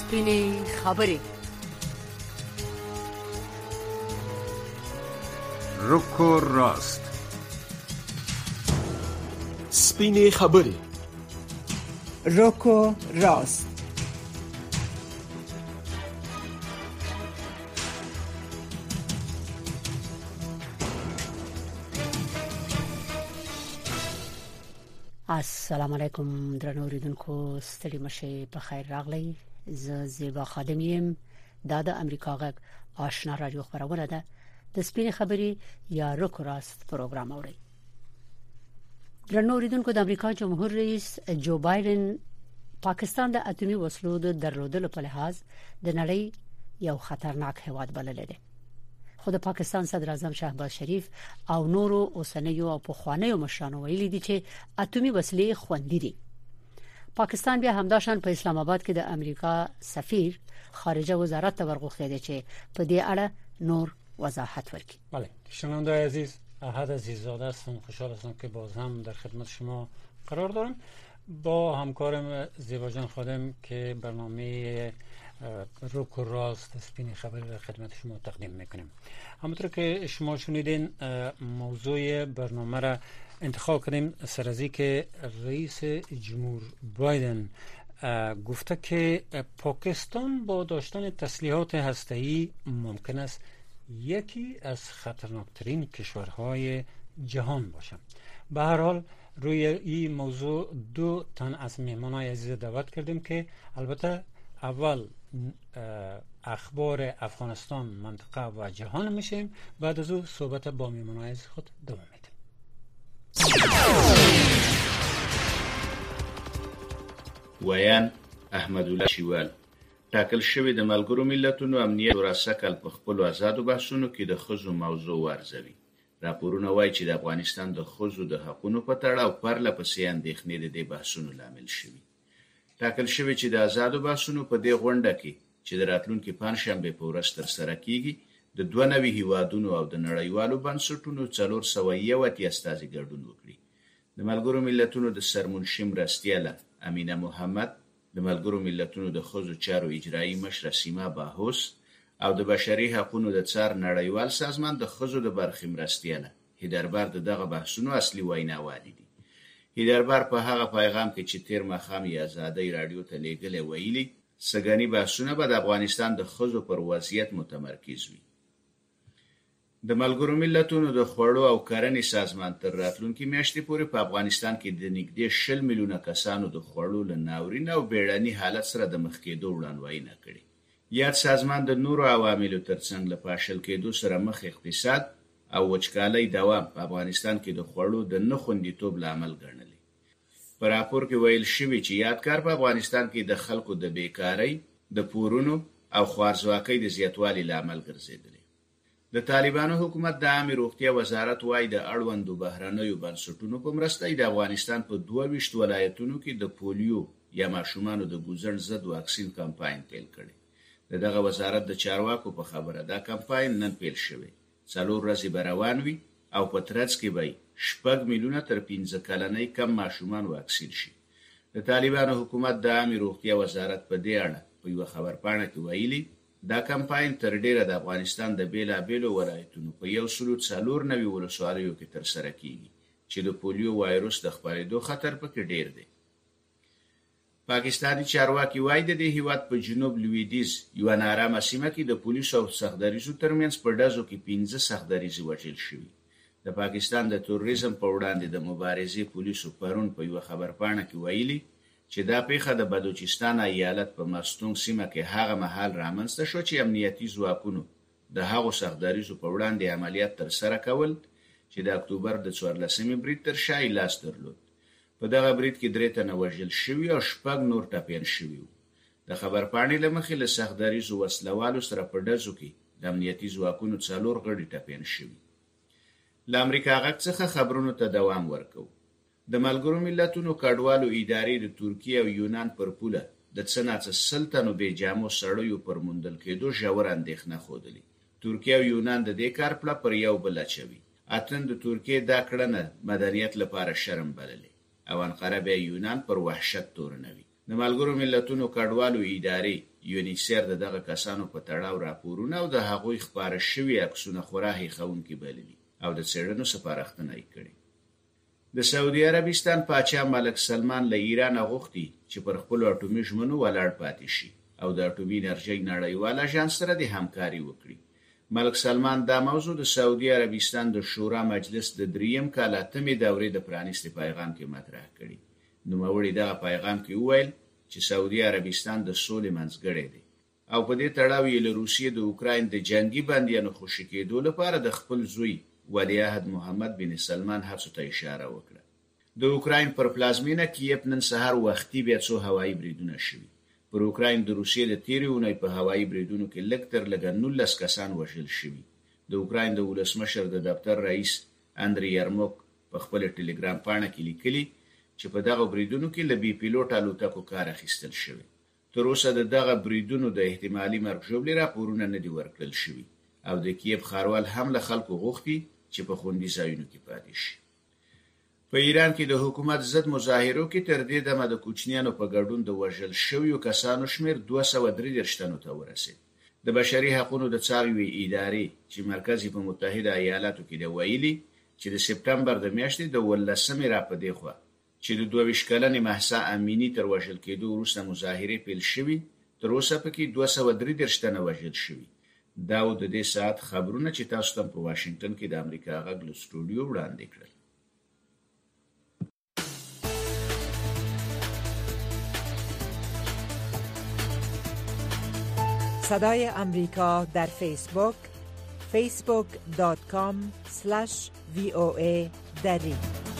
سپینې خبرې. رک و راست. سپینې خبرې. رک و راست. السلام علیکم درنو اوریدونکو، ستړي مشه، په خیر راغلی. زه زیبا خادم یم. دا د امریکا غږ آشنا رادیو خبرونه ده. د سپینې خبرې یا رک و راست پروګرام اوري. درنو اوریدونکو، د امریکا جمهور رئیس جو بایدن پاکستان د اټومي وسلو د درلودلو په لحاظ د نړۍ یو خطرناک هیواد بللی دی. خو د پاکستان صدر اعظم شهباز شریف او نورو اوسنیو او پخوانیو مشرانو ویلي دي چې اټومي وسلې خوندي دي. پاکستان بیا همداشان په اسلام آباد کې د امریکا سفیر خارجه وزارت ته ورغوښتي دي چې په دې اړه نور وضاحت ورکړي. بله، شنونده عزیز، احد عزیزاده هستم. خوشحال هستم که باز هم در خدمت شما قرار دارم با همکارم زیبا جان خادم که برنامه رک و راست سپینی خبری را خدمت شما تقدیم میکنیم. همونطور که شما شنیدین، موضوع برنامه را انتخاب کردیم سر از اینکه رئیس جمهور بایدن گفته که پاکستان با داشتن تسلیحات هسته‌ای ممکن است یکی از خطرناکترین کشورهای جهان باشد. به هر حال روی این موضوع دو تن از مهمانای عزیز دعوت کردیم که البته اول اخبار افغانستان، منطقه و جهان میشیم، بعد از او صحبت با مهمانای عزیز خود دوام میدیم. ویان احمدالله شیوال ټاکل شوی د ملګرو ملتونو امنیت ورسکل په خپل آزادو بحثونو کې د ښځو موضوع ورزوي. راپورونه وایي چې د افغانستان د ښځو د حقونو په تړاو پرله پسې اندېښنې د دې بحثونو لامل شوي. ټاکل شوی چې د آزادو بحثونو په دې غونډه کې چې د راتلونکي پنجشنبې په ورځ ترسره کیږي، د 92 هیوادونو او د نړیوالو بنسټونو 401 استازي ګډون وکړي. د ملګرو ملتونو د سرمنشي مرستیاله امینه محمد، د ملګرو ملتونو د ښځو چارو اجرایي مشره سیما باهوس او د بشري حقوقو د څار نړیوال سازمان د ښځو د برخې مرستیاله هیدربر دغه بحثونو اصلي ویناوالي دي. هیدربر په هغه پیغام کې چې تیر ماښام یې ازادۍ رادیو ته لیږلی ویلي، سږني بحثونه به د افغانستان د ښځو پر وضعیت متمرکز وي. د ملګرو ملتونو د خوړو او کرنې سازمان تر راتلونکي میاشتې پورې په افغانستان کې د نږدې 20 میلیونه کسانو د خوړو له ناورین او بیړني حالت سره د مخ کېدو وړاندوینه کړې. یاد سازمان د نورو عواملو ترڅنګ له پاشل کېدو سره مخ اقتصاد او وچکالۍ دوام په افغانستان کې د خوړو د نه خوندیتوب لامل ګڼلی. په راپور کې ویل شوي چې یادګار په افغانستان کې د خلکو د بیکارۍ، د پورونو او خوارځواکۍ د زیاتوالي لامل ګرځېدلی. د طالبانو حکومت د عامې روغتیا وزارت وايي د اړوندو بهرنیو بنسټونو په مرسته د افغانستان په 22 ولایتونو کې د پولیو یا ماشومانو د ګوزڼ ضد واکسین کمپاین پیل کړي. دغه وزارت د چارواکو په خبره دا کمپاین نن پیل شوی. 4 ورځې به روان وي او په ترڅ کې به 6 میلیونه تر 15 کلنۍ کم ماشومان واکسین شي. د طالبانو حکومت د عامې روغتیا وزارت په دې اړه په یو خبرپاڼه کې ویلي، دا کمپاین تر ډیره د افغانستان د بیلابیلو ولایتونو په 194 ولسوالیو کې ترسره کیږي چې د پولیو وایروس د خپرېدو خطر پکې ډیر دی. پاکستانی چارواکي وایي د دې هیواد په جنوب لویدیځ یو نارامه سیمه کې د پولیسو او سختدریزو ترمنځ په ډزو کې 15 سختدریزي وژل شوي. د پاکستان د تروریزم په وړاندې د مبارزې پولیسو پرون په یو خبرپاڼه کې ویلي چې دا پیښه د بلوچستان ایالت په مستونګ سیمه کې هغه مهال رامنځته شو چې امنیتي ځواکونو د هغو سختدریزو په وړاندې عملیات ترسره کول چې د اکتوبر د 14مې برید تر شا لاس درلود. په دغه برید کې 3 تنه وژل شوي او 6 نور ټپیان شوي وو. د خبرپاڼې له مخې له سختدریزو وسلوالو سره په ډزو کې د امنیتي ځواکونو 4 غړي ټپیان شوي. له امریکا غږ څخه خبرونو ته دوام ورکوو. د ملګرو ملتونو کډوالو ادارې د ترکیه او یونان پر پوله د څه ناڅه 100 تنو بې جامو سړیو پر موندل کېدو ژور اندېښنه ښودلې. ترکیه او یونان د دې کار پله پر یو بل اچوي. اتن د ترکیه دا کړنه مدنیت لپاره شرم بللې او انقره بیا یونان پر وحشت تورنوي. د ملګرو ملتونو کډوالو ادارې یونیسر دغه کسانو په تړاو راپورونه او د هغوی خبره شوی عکسونه خورا هیښوونکي بللي او د څېړنو سپارښتنه یې کړې. د سعودي عربستان پاچا ملک سلمان له ایران غوښتي چې پر خپل اټومي ژمنو ولاړ پاتې شي او د اټومي انرژۍ نړیوال اژانس سره د همکاري وکړي. ملک سلمان دا موضوع د سعودي عربستان د شورا مجلس د 3م کال 8مې دورې د پرانیستي پیغام کې مطرح کړي. نوموړي دغه پیغام کې وویل چې سعودي عربستان د سولې منځګړی دی او په دې تړاو یې له روسیې د اوکراین د جنگي بندیانو خوشي کېدو لپاره د خپل زوی ولیعهد محمد بن سلمان هڅو ته اشاره وکړه. د اوکراین پر پلازمینه کیف نن سهار وختي بیا څو هوایي بریدونه شوي. پر اوکراین د روسیې د تیرې اونۍ په هوایي بریدونو کې لږ تر لږه 19 کسان وژل شوي. د اوکراین د ولسمشر د دفتر رئیس اندری یرموک په خپل ټلګرام پاڼه کې لیکلي چې په دغه بریدونو کې له بي پیلوټ الوتکو کار اخیستل شوی. تر اوسه د دغه بریدونو د احتمالي مرګ ژوبلې راپورونه نه دي ورکړل شوي او د کیف ښاروال هم له خلکو غوښتي چې په خوندي ځایونو کې پاتې شي. په ایران کې د حکومت ضد مظاهرو کې تر دې دمه د کوچنیانو په ګډون د وژل شویو کسانو شمېر 233 تنو ته ورسید. د بشري حقوقو د څاروي ادارې چې مرکز په متحده ایالاتو کې دی ویلي چې د سپټمبر د میاشتې د 18مې را په دی خوا چې د 22 کلنې مهسا امینی تر وژل کېدو وروسته مظاهرې پیل شوي، تر اوسه پکې 233 تنه وژل شوي. دا د دې ساعت خبرونه چې تاسو ته په واشنگټن کې د امریکا غږ له سټوډیو وړاندې کړل. صدای امریکا در فیسبوک facebook.com/VOA دری.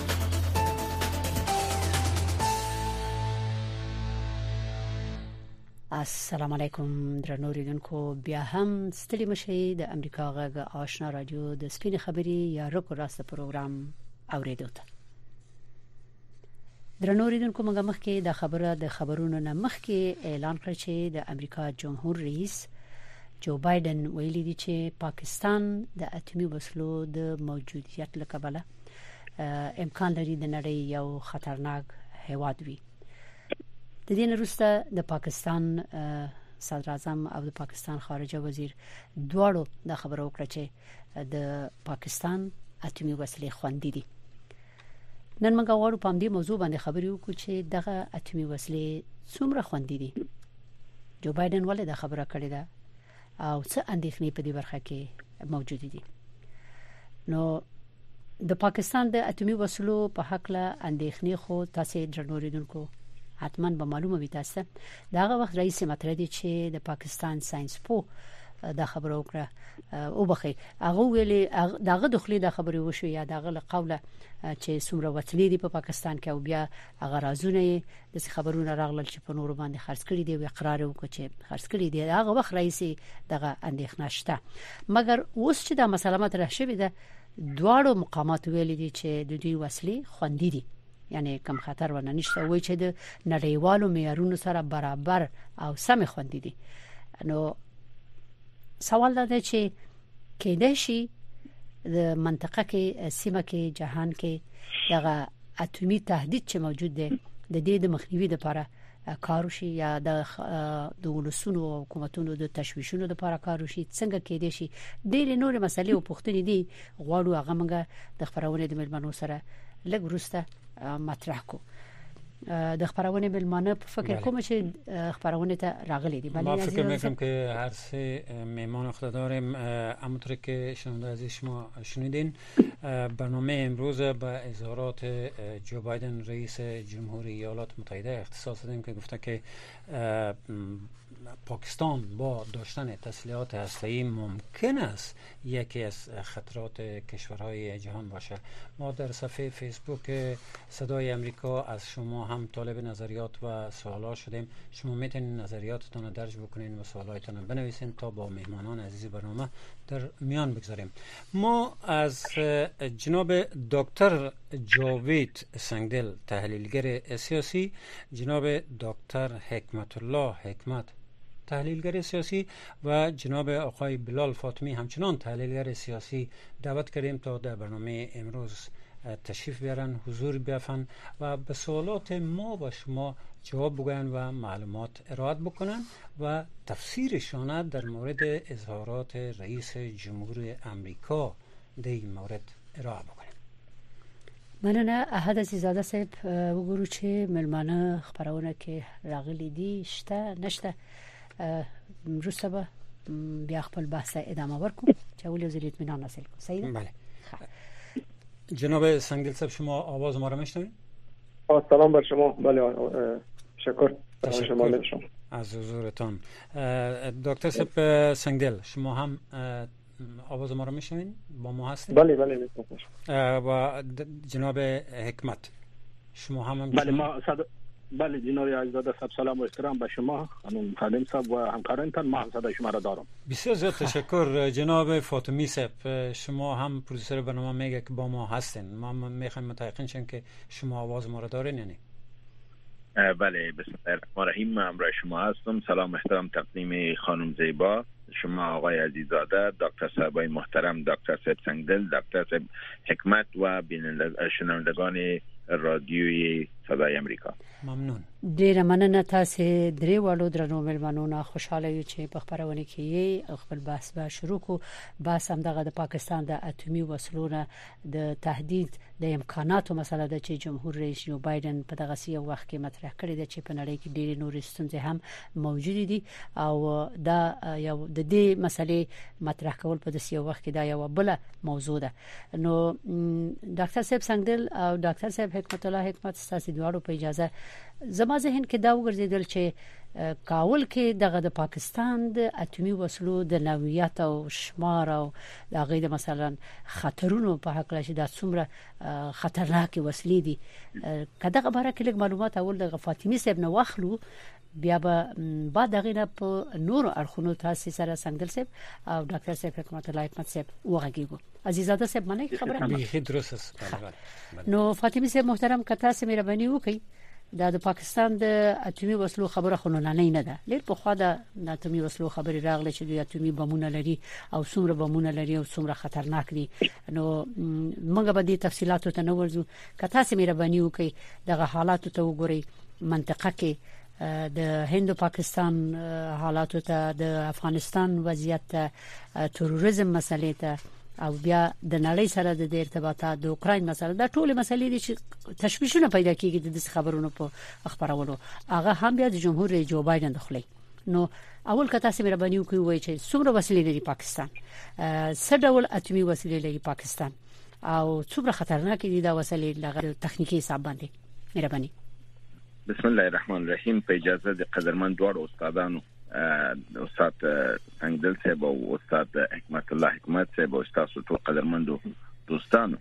السلام علیکم درنو اوریدونکو، بیا هم ستړي مشئ د امریکا غږ آشنا رادیو د سپینې خبري یا رکو راست پروګرام اوریدو ته. درنو اوریدونکو، موږ مخکې د خبرونو نه مخکې اعلان کړ چې د امریکا جمهور رئیس جو بایدن ویلي دی چې پاکستان د اټومي وسلو د موجودیت له کبله امکان لري د نړۍ یو خطرناک هیواد وي. د دې وروسته د پاکستان صدر اعظم او د پاکستان خارجه وزیر دواړو د خبرو وکړه چې د پاکستان اټومي وسلې خوندې دي. نن موږ غواړو په دې موضوع باندې خبرې وکړو چې دغه اټومي وسلې څومره خوندې دي. جو بایدن ولې دا خبره کړې ده او څه اندېښنې په دې برخه کې موجود دي. نو د پاکستان د اټومي وسلو په حق له اندېښنې خو تاسو درنوریدونکو حتما به معلومه وي تاسو. داغه وخت رئیس مطرح دي چې د پاکستان ساينس پو دا خبره وکړه او بخي هغه ویلي داغه دخلي دا خبره وشو یا داغه له قوله چې څومره وسلې دي په پاکستان کې او بیا هغه رازونه د خبرونو راغلل چې په نور باندې خرڅ کړي دي او اقرار وکړي چې خرڅ کړي دي. هغه وخت رئیس دغه اندېښنه شته، مګر اوس چې دا مسله مطرح شوې ده دواړو مقامات ویلي دي چې د دوی وسلې خوندې دي، یعنی کم خطر ونه نشته، وایي چې د نړیوالو معیارونو سره برابر او سم خوندې دي. نو سوال دا چې کېدای شي د منطقه کې سیمه کې جهان کې دغه اټومي تهدید چې موجود دی د دې د مخنیوي لپاره کار وشي یا د ولسونو او حکومتونو د تشویشونو لپاره کار وشي. څنګه کېدای شي ډېر نور مسلې او پوښتنې دي غواړو هغه موږ د خبرونه د ملمنو سره لږ وروسته مطرح کو. د خبرونه ملمانه په فکر کوم چې خبرونه ته راغلي دي. ما فکر میکنم که هر سه مهمان خود داریم. همونطور که شنونده عزیز شما شنیدین برنامه امروز با اظهارات جو بایدن رئیس جمهوری ایالات متحده اختصاص دادیم که گفته که پاکستان با داشتن تسلیحات هسته‌ای ممکن است یکی از خطرات کشورهای جهان باشه. ما در صفحه فیسبوک صدای امریکا از شما هم طالب نظریات و سوالات شدیم. شما میتونید نظریاتتون رو درج بکنین و سوالاتتون رو بنویسین تا با مهمانان عزیز برنامه در میان بگذاریم. ما از جناب دکتر جاوید سنگدل تحلیلگر سیاسی، جناب دکتر حکمت الله حکمت تحلیلگر سیاسی و جناب آقای بلال فاطمی همچنان تحلیلگر سیاسی دعوت کردیم تا در برنامه امروز تشریف بیارن، حضور بیافن و به سوالات ما و شما جواب بگوین و معلومات ارائه بکنن و تفسیرشان در مورد اظهارات رئیس جمهور امریکا در این مورد ارائه بکنن. مننه احد عزیزاده صاحب. وګورو چې ملمانه خبرونه کې راغلي دي شته نشته روسه به بیا خپل بحث ادامه ورکوم چې اول یو ځل اطمینان حاصل کوم. صحیح؟ بله. جناب سنگدل صاحب شما آواز ما را میشنوید؟ سلام بر شما. بله شکر شما از حضورتان. دکتر صاحب سنگدل شما هم آواز ما را میشنوید؟ با ما هستید؟ بله بله. و جناب حکمت شما هم بله ما بله جناب عزیزاده صاحب سلام و احترام به شما خانم خادم صاحب و همکارانتان. ما هم صدای شما را دارم. بسیار زیاد تشکر. جناب فاطمی صاحب شما هم پرودوسر برنامه میگه که با ما هستین. ما میخوایم متأکد شیم که شما آواز ما را دارین یعنی؟ بله بسم الله الرحمن الرحیم. من همراه شما هستم. سلام احترام تقدیم خانم زیبا، شما آقای عزیزاده، دکتر صاحبای محترم، دکتر صاحب سنگدل، دکتر صاحب حکمت و شنوندگان رادیوی صدای امریکا. ممنون. ډیره مننه. تاسو درې والو درنو ملمنونو خوشاله یو چې په خبرونه کې خپل بحث به شروع کو. بحث هم دغه د پاکستان د اتمی وسلو د تهدید د امکاناتو مسله ده چې جمهور رئیس جو بایدن په دغه سی وخت کې مطرح کړی دی چې په نړۍ کې ډېر نور ستونزې هم موجود دي او دا یو د دې مسلې مطرح کول په داسې وخت کې دا یو بل موضوع ده. نو ډاکټر صاحب سنگدل او ډاکټر صاحب حکمت الله حکمت تاسو دواړو په اجازه زما ذهن کې دا وګرځیدل چې کاول کې دغه د پاکستان د اتمی وسلو د نوعیت او شمار او دغه د مثلا خطرونو په حق لشي د څومره خطرناک وسلې دي کله خبره کې لږ معلومات اول د فاطمی صاحب نو واخلو بیا به بعد دغه په نور اړخونو تاسو سره سنگدل صاحب او ډاکټر صاحب حکمت الله حکمت صاحب وغږیږو. عزیزاده صاحب منه خبره به درست است. نو فاطمی صاحب محترم کته سه مهرباني وکړئ د پاکستان د اتمی وسلو خبره خلونه نه ده. لیر په خوا د اتمی وسلو خبري راغله چې د اتمی بمونه لري او څومره بمونه لري او څومره خطرناک دي. نو موږ به د تفصيلاتو ته نه ورځو. کته سه مهرباني وکړئ دغه حالاتو ته وګورئ منطقه کې د هند پاکستان حالاتو ته، د افغانستان وضعیت ته، تروریزم مسلې ته او بیا د نړۍ سره د ارتباطات د اوکراین مسله دا ټول مسلې دي چې تشویشونه پیدا کیږي د خبرونو په خبرولو هغه هم بیا د جمهور رئیس جو بایدن دخلي. نو اول کته سره مهرباني وکړئ وایي چې څومره وسلې لري پاکستان، څه ډول اتمی وسلې لري پاکستان او څومره خطرناک دي دا وسلې لغه تخنیکی حساب باندې. مهرباني. بسم الله الرحمن الرحیم. په اجازه د قدرمن دوړ استادانو استاد سنگدل صاحب او استاد حکمت الله حکمت صاحب او استاد ټول قدرمندو دوستانو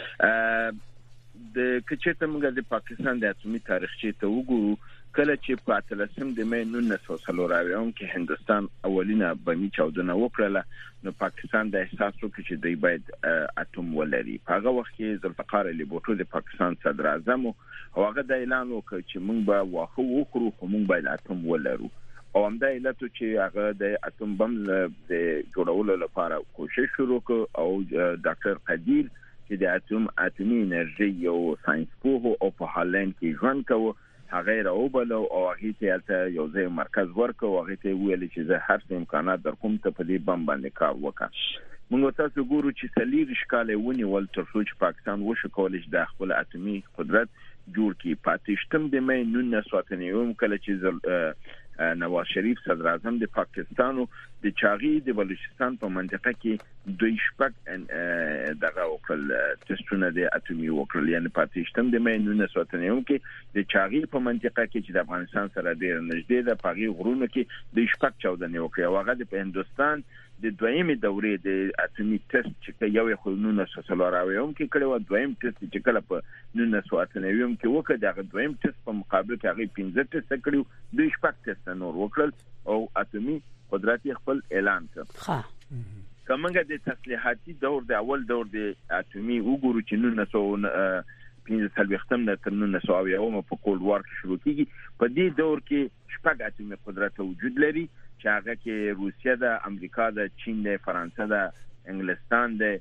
د کچته موږ د پاکستان د اتمی تاریخچه ته وګورو. کله چې په 13 د مې 1940 کې هندستان اولینه بمي چاودنه وکړه نو پاکستان د احساس وکړ چې دوی باید اتم ولري. هغه وخت کې ذوالفقار علي بوټو د پاکستان صدر اعظم او هغه د اعلان وکړ چې موږ به واخه وکړو خو موږ باید اتم ولرو او همدا علت چې هغه د اتم بم د جوړولو لپاره کوشش شروع کړ او ډاکټر قدیر چې د اتمی انرژي یو ساينس پوه او په هالند کې ژوند کوي هغه راوبلو او هغه ته یو ځای مرکز ورکو او هغه ته ویل چې زه هر څه امکانات در کوم ته په دې بم باندې کار وکړم. موږ تاسو ګورو چې سلیری شکاله ونی ول تر څو چې پاکستان وشو کولای شي د خپل اتمی قدرت جوړ کړي. پاتشتم د مې 1990 کله چې نواز شریف صدر اعظم د پاکستان د چاغي د بلوچستان په منطقه کې دوی شپږ دغه وکړل تستونه د اتمی وکړل. یعنی پاتشتم د مې 1990 کې د چاغي په منطقه کې چې د افغانستان سره ډیر نږدې ده پاغي غرونو کې د شپږ چاودنې وکړي او هغه د هندستان د دویمه دورې د اتمی ټیسټ چې یو خو 1940 کې کړو دویم ټیسټ چې کله په 1990 کې وکړ دغه دویم ټیسټ په مقابل کې هغه 15 ټیسټ کړو د شپږ ټیسټ نور وکړل او اتمی قدرت خپل اعلان کړ. کومه د تسلیحاتي دور د اول دور د اتمی وګورو چې 1915 نه تر 1920 په کولډ وار کې شروع کیږي. په دې دور کې شپږ اتمی قدرت وجود لري چې هغه کې روسیه ده، امریکا ده، چین ده، فرانسه ده، انګلستان ده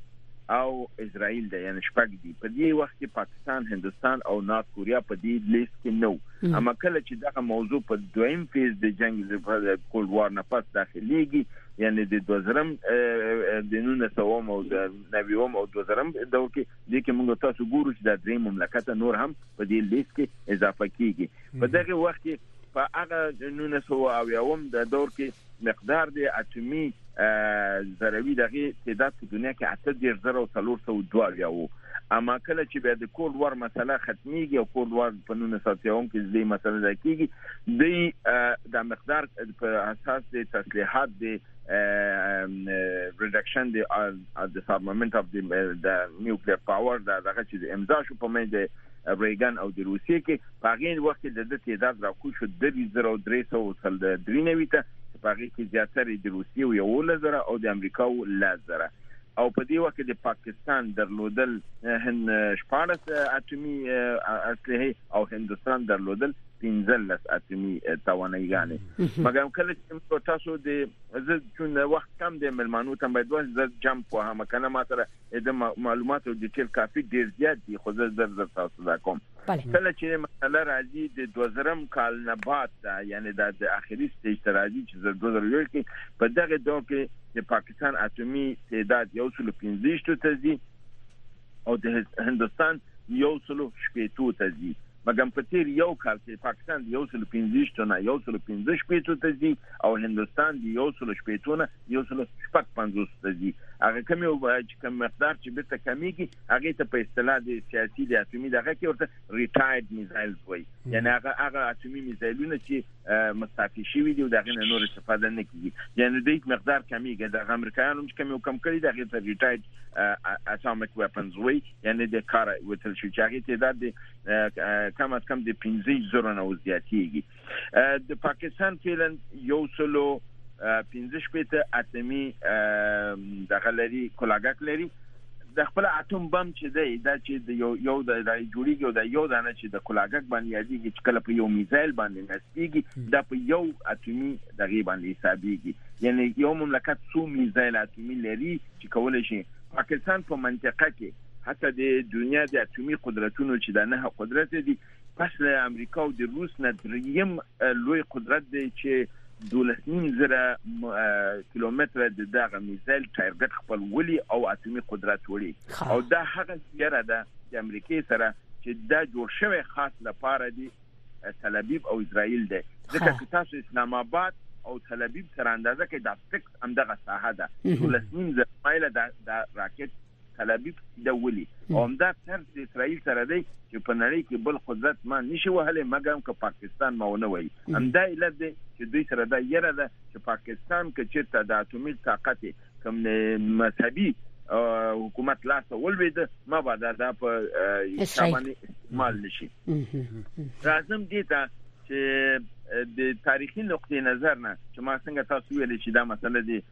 او اسرائیل د یعنی شپږ دي. په دې وخت کې پاکستان، هندستان او نارت کوریا په دې لیست کې نو. اما کله چې دغه موضوع په دویم فیز د جنگ د کولډ وار نه پس داخليږي یعنی د 2000 د 1900 او د 90 او 2000 دور کې د کوم موږ تاسو ګورو چې د درې مملکت نور هم په دې لیست کې اضافه کیږي. په دغه وخت کې په هغه 1900 د دور کې مقدار د اټومي ذروي دغه تعداد په دنیا کې 8302 وو. اما کله چې به د کولډ وار مسله ختميږي او کولډ وار په 1970 کې دې مسله ده کېږي د مقدار په اساس د تسلیحات د reduction the disarmament of the nuclear power دغه چې امضا شو په مې ریګن او د روسیې کې په هغه وخت کې د تعداد راکو شو 2393 ته په هغه کې زیاتره د روسیې یو لزر او د امریکا لزر. او په دې وخت کې د پاکستان درلودل شپارس اټومي اسلحه او هندستان درلودل 15 اټومي توانایګانې. مګر کله چې تاسو د چون وخت کم د ملمانو ته باید زه جمپ وهم کنه ماته د معلومات او ډیټیل کافي ډیر زیات دي خو زه تاسو دا کوم. کله چې مسله راځي د 2000 کال نه بعد یعنی د اخري سټیج ته راځي چې 2001 کې په دغه دور کې د پاکستان اټومي تعداد 115 ته ځي او د هندستان 117 ته ځي. مګر په تیر یو کال کې پاکستان 115 ته نه 115 ته ځي او هندستان 117 نه 155 ته ځي. هغه کوم مقدار چې به کمیږي هغه ته په اصطلاح د سیاسي د اټومي دغه کې ورته ریټایرډ میزایلز وایي. یعنی هغه اټومي میزایلونه چې مستعفي شوي دي او دغه نور استفاده نه کیږي یعنی د هیڅ مقدار کمیږي. د امریکایانو چې کم کړي دغه ته ریټایرډ اټومیک ویپنز وایي یعنی د کار وتل شي چې هغه تعداد کم از کم د 15 نه زیاتېږي. د پاکستان فعلا یو سلو 15 اټومي دغه لري کولاګک لري. د خپل اټوم بم چې دی دا چې د یو د جوړیږي او د یو دانه چې د کولاګک باندې یادېږي چې کله په یو میزایل باندې نسبیږي دا په یو اټومي دغه باندې حسابيږي یعنی یو مملکت څو میزایل اټومي لري چې کولای شي. پاکستان په منطقه کې حتی د دنیا د اټومي قدرتونو چې د نه قدرت دي پس له امریکا او د روس نه دریم لوی قدرت دی چې 12,000 کیلومتر د دغه میزایل ټارګټ خپل ولي او اټومي قدرت وړي. او دا هغه یره ده د امریکا سره چې دا جوړ شوی خاص لپاره دی تل ابیب او اسرائیل ده. ځکه چې تاسو اسلام آباد او تل ابیب سره اندازه کې د فکس هم دغه ساحه ده 12,000 مایل د راکټ تل ابیب د ولي او همدا تر اسرائیل سره دی چې په نړۍ کې بل قدرت ما نشي وهله مګر که پاکستان ماونه وي. همدا علت دی چې دوی سره دا یره ده چې پاکستان کې چې د اټومي طاقت کوم مذهبي حکومت لاس ولوید ما بعد دا په شامل استعمال نشي. لازم دي ته چې د تاریخي نقطې نظر نه چې ما څنګه تاسو ویل چې دا مسله دی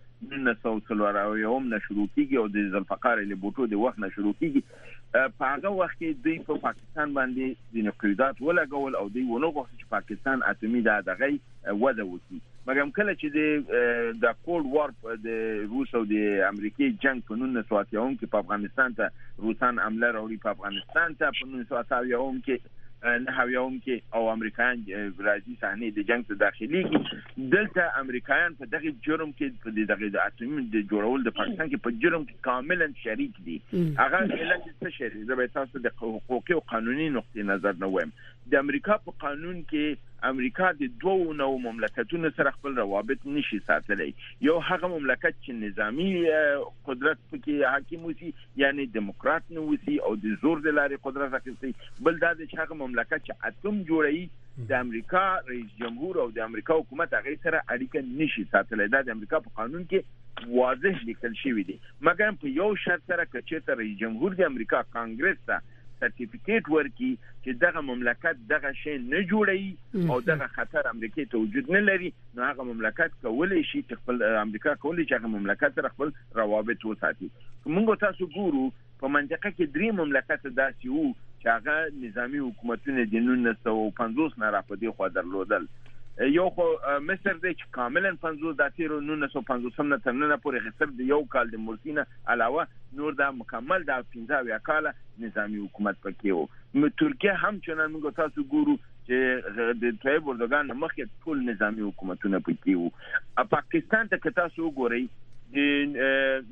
1900 نه شروع کیږي او د ذوالفقار له بوټو د وخت نه شروع کیږي. په هغه وخت کې دوی په پاکستان باندې د نقیدات ولګول او دوی ونه غوښتل چې پاکستان اټومي دغه وده وکړي. مګر کله چې د کولډ وار د روس او د امریکای جنگ په 1970 کې په افغانستان ته روسان حمله راوړي په افغانستان ته په 1970 کې نه هاویوم کې او امریکایان راځي صحنه د جنگ ته داخلي کې دلته امریکایان په دغه جرم کې د اټومي د جوړول د پاکستان کې په جرم کې کاملا شریک دي. هغه علت څه شری زه به تاسو د حقوقي او قانوني نقطې نظر نه وایم. د امریکا په قانون کې امریکا د دوه نو مملکتونو سره خپل روابط نشي ساتلی. یو هغه مملکت چې نظامی قدرت پکې حاکم وي یعنی دیموکرات نه وي او د زور د لارې قدرت اخیستي. بل دا چې هغه مملکت چې اټوم جوړي د امریکا رئیس جمهور او د امریکا حکومت هغه سره اړیکه نشي ساتلی. دا د امریکا په قانون کې واضح لیکل شوی دی. مګر په یو شرط سره چې رئیس جمهور د امریکا کانګرس ته سرټیفیکیټ ورکي چې دغه مملکت دغه شی نه جوړي او دغه خطر امریکای ته وجود نه لري نو هغه مملکت کولای شي چې خپل امریکا کولای شي هغه مملکت سره خپل روابط وساتي. موږ تاسو ګورو په منطقه کې درې مملکت داسې وو چې هغه نظامی حکومتونه د 1950 نه راپدې خو درلودل. یو خو مصر دی چې کاملا 50 د 1950 نه تر نن پورې غصب دی یو کال د مرسینه علاوه نور دا مکمل د 15 کال نظامی حکومت پکې وو. ترکیه هم چنان موږ تاسو ګورو چې د طیب اردوغان مخکې ټول نظامی حکومتونه پکې وو. پاکستان ته که تاسو وګورئ د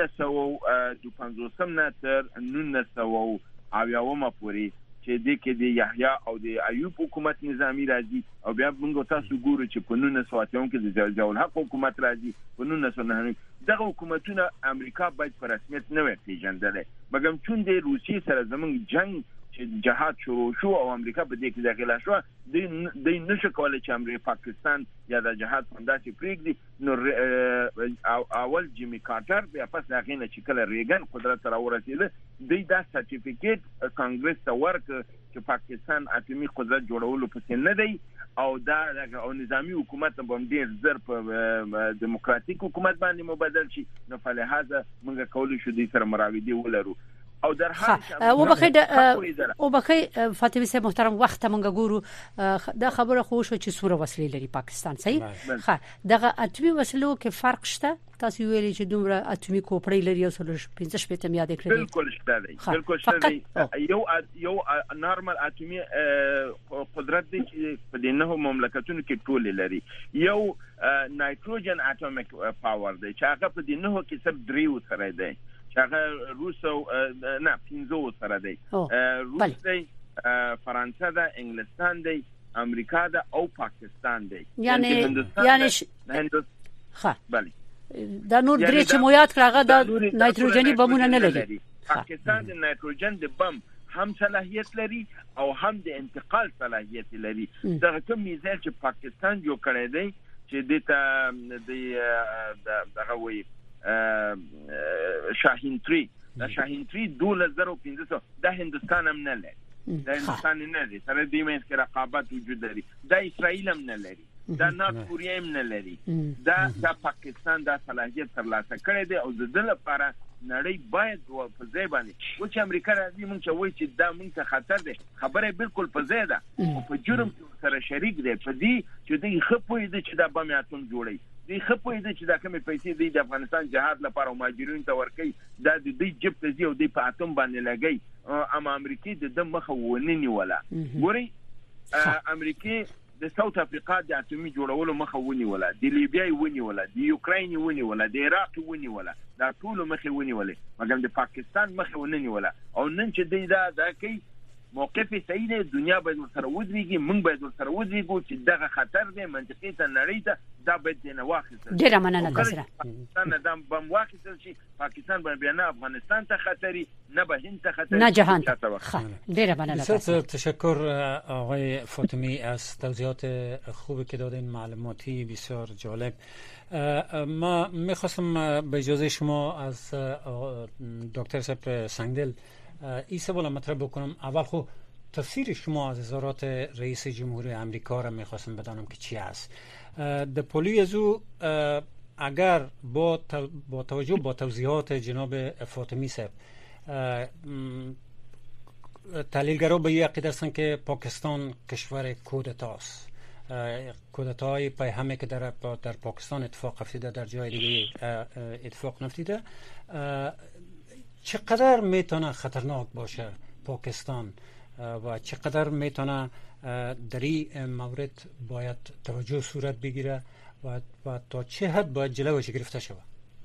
1950 نه تر 1980 پورې چې د کې د یحیی او د ایوب حکومت نظامی راځي او بیا موږ تاسو ګورو چې په 1980 کې د ضیاء الحق حکومت راځي په 1990 دغه حکومتونه امریکا باید په رسمیت نه وي پیژندل مګر چون د روسیې سره زمونږ جنگ چې جهاد شروع شو او امریکا په دې کې داخله شو د نشه کولای چې امریکا پاکستان یا د جهاد فنداسي پریږدي نو اول جیمی کارټر بیا پس هغه نه چې کله ریګن قدرت را ورسېده د دا سرټیفیکیټ کانګرس ته ورک چې پاکستان اټومي قدرت جوړولو پسې نه دی او دا او نظامی حکومت به ډیر زر په دیموکراتیک حکومت باندې مبادل شي نو فلهذا موږ کولای شو د سره مراودي ولرو او در حال او بخیر فاطمه صاحب محترم وخت مونږ ګورو دا خبره خو شو چې سوره وسلې لري پاکستان صحیح ها دغه اتمی وسلو کې فرق شته تاسو ویلي چې دومره اتمی کوپړې لري او 15 پته میاد کړی بالکل شته دی بالکل شته دی یو نورمال اتمی قدرت دی چې په دغه مملکتونو کې ټول لري یو نایتروجن اټومیک پاور دی چې هغه په دغه کې سب دریو سره دی هغه روس او نه 15 سره دی روس دی فرانسه ده انګلستان دی امریکا ده او پاکستان دی یعنی ها بله دا نور درې چې مو یاد کړه د نایتروجني بمونه نه لري پاکستان د نایتروجن د بم هم صلاحیت لري او هم د انتقال صلاحیت لري دا کوم میزایل چې پاکستان جوړ کړی دی چې دغه وی شاهین 3 دا شاهین 3 2500 د هندستان هم نه لري د هندستان نه لري سره د مېس کې رقابت وجود لري د اسرائیل هم نه لري دا نورث کوریا هم نه لري دا پاکستان دا صلاحیت ترلاسه کړی دی او د دې لپاره نړۍ باید په ځای باندې و چې امریکا راځي مونږ چې وایي چې دا مونږ ته خطر دی خبره بالکل په ځای ده او په جرم سره شریک دی په دې چې دوی خپوي دي چې دا بم اتم جوړي دوی خپوي دي چې دا کومې پیسې دی د افغانستان جهاد لپاره مهاجرین ته ورکي دا د دوی جيب ته زی او دوی په اتم باندې لګي اما امریکای د مخه ونني ولا ګوري امریکای د ساوث افریقا د اتمی جوړولو مخه ونی ولا د لیبیا ونی ولا د یوکرين ونی ولا د عراق ونی ولا دا ټول مخه ونی ولا مګر د پاکستان مخه ونی ولا او نن چې دی دا کوي موقف صحیح دی دنیا باید سره ودرېږي موږ باید سره ودرېږو چې دغه خطر دی منطقي ته نړۍ ته دا باید نه واخیستل ډیره مننه دسره پاکستان دا بم واخیستل شي پاکستان باندې نه افغانستان ته خطري نه به هند ته خطري نه جهان ته ډیره مننه تشکر آقای فاطمی از توضیحات خوبی که دادین معلوماتی بسیار جالب ما میخواستم به اجازه شما از دکتر صاحب سنگدل این سوال مطرح بکنم اول خب تفسیر شما از اظهارات رئیس جمهوری امریکا را میخواستم بدانم که چی است در پولی از او اگر با توجه با توضیحات جناب فاطمی صاحب تحلیلگرا به این عقیده هستند که پاکستان کشور کودتاست کودتای پیهمی که در پاکستان اتفاق افتیده در جای دیگه اتفاق نفتیده چقدر میتونه خطرناک باشه پاکستان و چقدر میتونه در این مورد باید توجه صورت بگیره و تا چه حد باید جلوش گرفته شود؟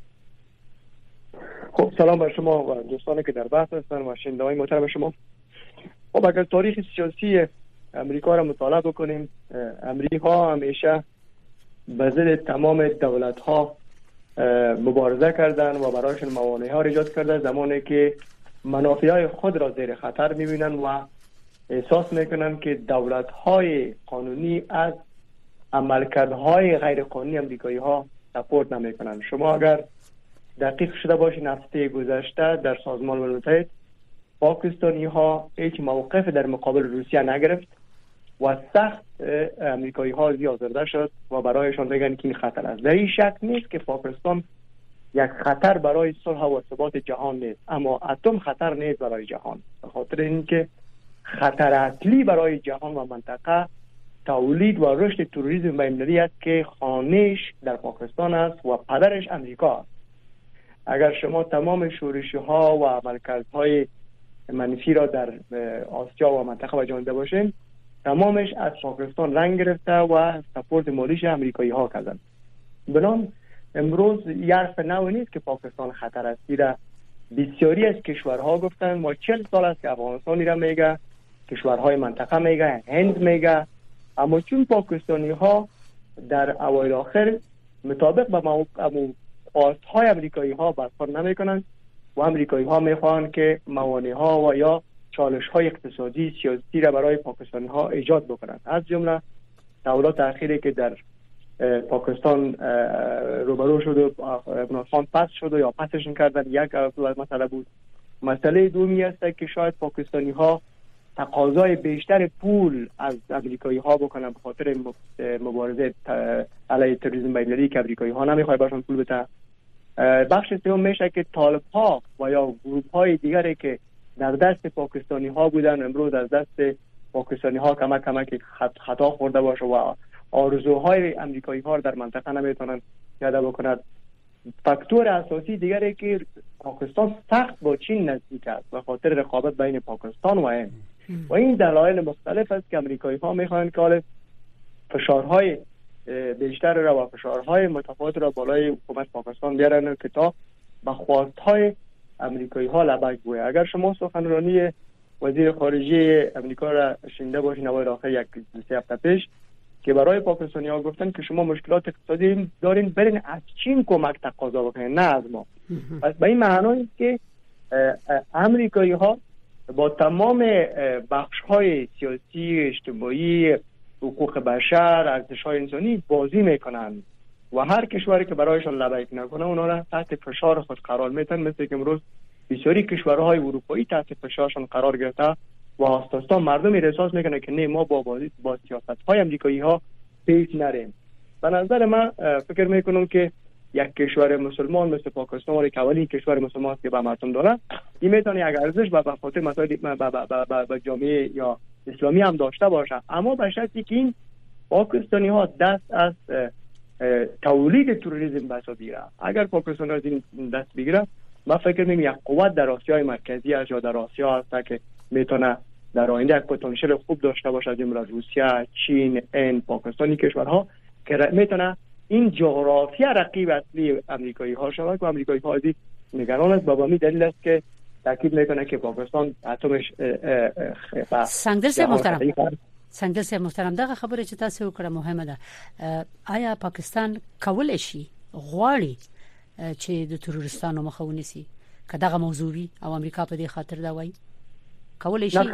خب سلام بر شما و دوستانی که در بحث هستن و شنوندگان محترم شما. خب اگر تاریخ سیاسی امریکا را مطالعه بکنیم امریکا همیشه به ضد تمام دولت ها مبارزه کردن و برایشون موانع ها ایجاد کرده زمانی که منافع خود را زیر خطر میبینن و احساس میکنن که دولت های قانونی از عملکردهای غیر قانونی امریکایی ها سپورت نمیکنن. شما اگر دقیق شده باشین هفته گذشته در سازمان ملل متحد پاکستانی ها هیچ موقف در مقابل روسیه نگرفت و سخت امریکایی ها آزرده شد و برایشان بگن که این خطر است. در این شک نیست که پاکستان یک خطر برای صلح و ثبات جهان نیست، اما اتم خطر نیست برای جهان، به خاطر اینکه خطر اصلی برای جهان و منطقه تولید و رشد تروریسم بین‌المللی است که خانه‌اش در پاکستان است و پدرش امریکا است. اگر شما تمام شورش‌ها و عملکردهای منفی را در آسیا و منطقه و جهان دیده باشین، تمامش از پاکستان رنگ گرفته و سپورت مالیش امریکایی ها کردن. بنابراین امروز حرف نو نیست که پاکستان خطر است. را بسیاری از کشورها گفتن ما 40 سال است که افغانستان را میگه، کشورهای منطقه میگه، هند میگه، اما چون پاکستانی ها در اوایل آخر مطابق با خواستهای امریکایی ها برخورد نمیکنن و امریکایی ها میخوان که موانع ها و یا چالش های اقتصادی سیاسی را برای پاکستانی ها ایجاد بکنند. از جمله تحولات اخیری که در پاکستان روبرو شد و افغانستان پس شد و یا پسشون کردن، یک مسئله بود. مسئله دومی است که شاید پاکستانی ها تقاضای بیشتر پول از امریکایی ها بکنن به خاطر مبارزه علیه تروریسم بین‌المللی که امریکایی ها نمیخواد باشن پول بده. بخش سوم میشه که طالب ها و یا گروه های دیگری که در دست پاکستانی ها بودن امروز از دست پاکستانی ها کمک خطا خورده باشه و آرزوهای امریکایی ها در منطقه نمیتونن پیاده بکنند. فاکتور اساسی دیگری که پاکستان سخت با چین نزدیک است به خاطر رقابت بین پاکستان و هند و این دلایل مختلف است که امریکایی ها میخوان که فشارهای بیشتر را و فشارهای متفاوت را بالای حکومت پاکستان بیارن که تا به خواستهای امریکایی ها لبک گوید. اگر شما سخنرانی وزیر خارجه امریکا را شنیده باشین اوایل آخر یک هفته پیش که برای پاکستانی ها گفتن که شما مشکلات اقتصادی دارین برین از چین کمک تقاضا بکنین نه از ما. پس به این معنی است که امریکایی ها با تمام بخش های سیاسی، اجتماعی، حقوق بشر، ارزش های انسانی بازی میکنن و هر کشوری که برایشان لبیک نکنه اونا را تحت فشار خود قرار میدن. مثل که امروز بسیاری کشورهای اروپایی تحت فشارشان قرار گرفته و آستاستا مردمی احساس میکنه که نه ما با سیاست های امریکایی ها پیش نریم. به نظر من فکر میکنم که یک کشور مسلمان مثل پاکستان که اولین کشور مسلمان است که به مردم داره، این میتونه یک ارزش به خاطر مسائل به جامعه یا اسلامی هم داشته باشه، اما به شرطی که این پاکستانی ها دست از تولید تروریسم بسا بگیره. اگر پاکستان از این دست بگیره من فکر میکنم یک قوت در آسیای مرکزی است یا در آسیا هست که میتونه در آینده یک پتانسیل خوب داشته باشه، جمله روسیه، چین، هند، پاکستانی کشورها که میتونه این جغرافیا رقیب اصلی امریکایی ها شود و امریکایی ها ازی نگران است. با همین دلیل است که تاکید میکنه که پاکستان اتمش سنگدل محترم دغه خبره چې تاسو وکړه مهمه ده. آیا پاکستان کولای شي غواړي چې د تروریستانو مخه ونیسي که دغه موضوعي او امریکا په دې خاطر دا وایي کولای شي؟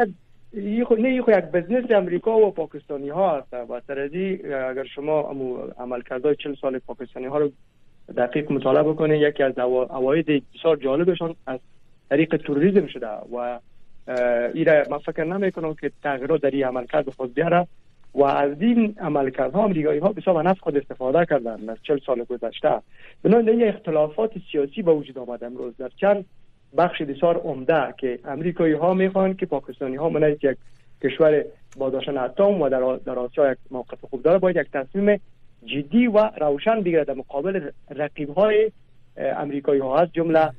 نه یک بزنس امریکا و پاکستانی ها است و تردی اگر شما عملکردهای 40 سال پاکستانی ها رو دقیق مطالعه بکنید یکی از عواید بسیار جالبشان از طریق تروریسم شده و ایره من فکر نمیکنم که تغییرات در این عملکرد خود بیاره و از این عملکردها امریکایی ها بسیار به نفع خود استفاده کردن در 40 سال گذشته. بنابراین اختلافات سیاسی به وجود آمد امروز در چند بخش بسیار عمده که امریکایی ها میخوان که پاکستانی ها من یک کشور با داشتن اتم و در آسیا یک موقف خوب داره باید یک تصمیم جدی و روشن بگیره در مقابل رقیب های امریکایی ها از جمله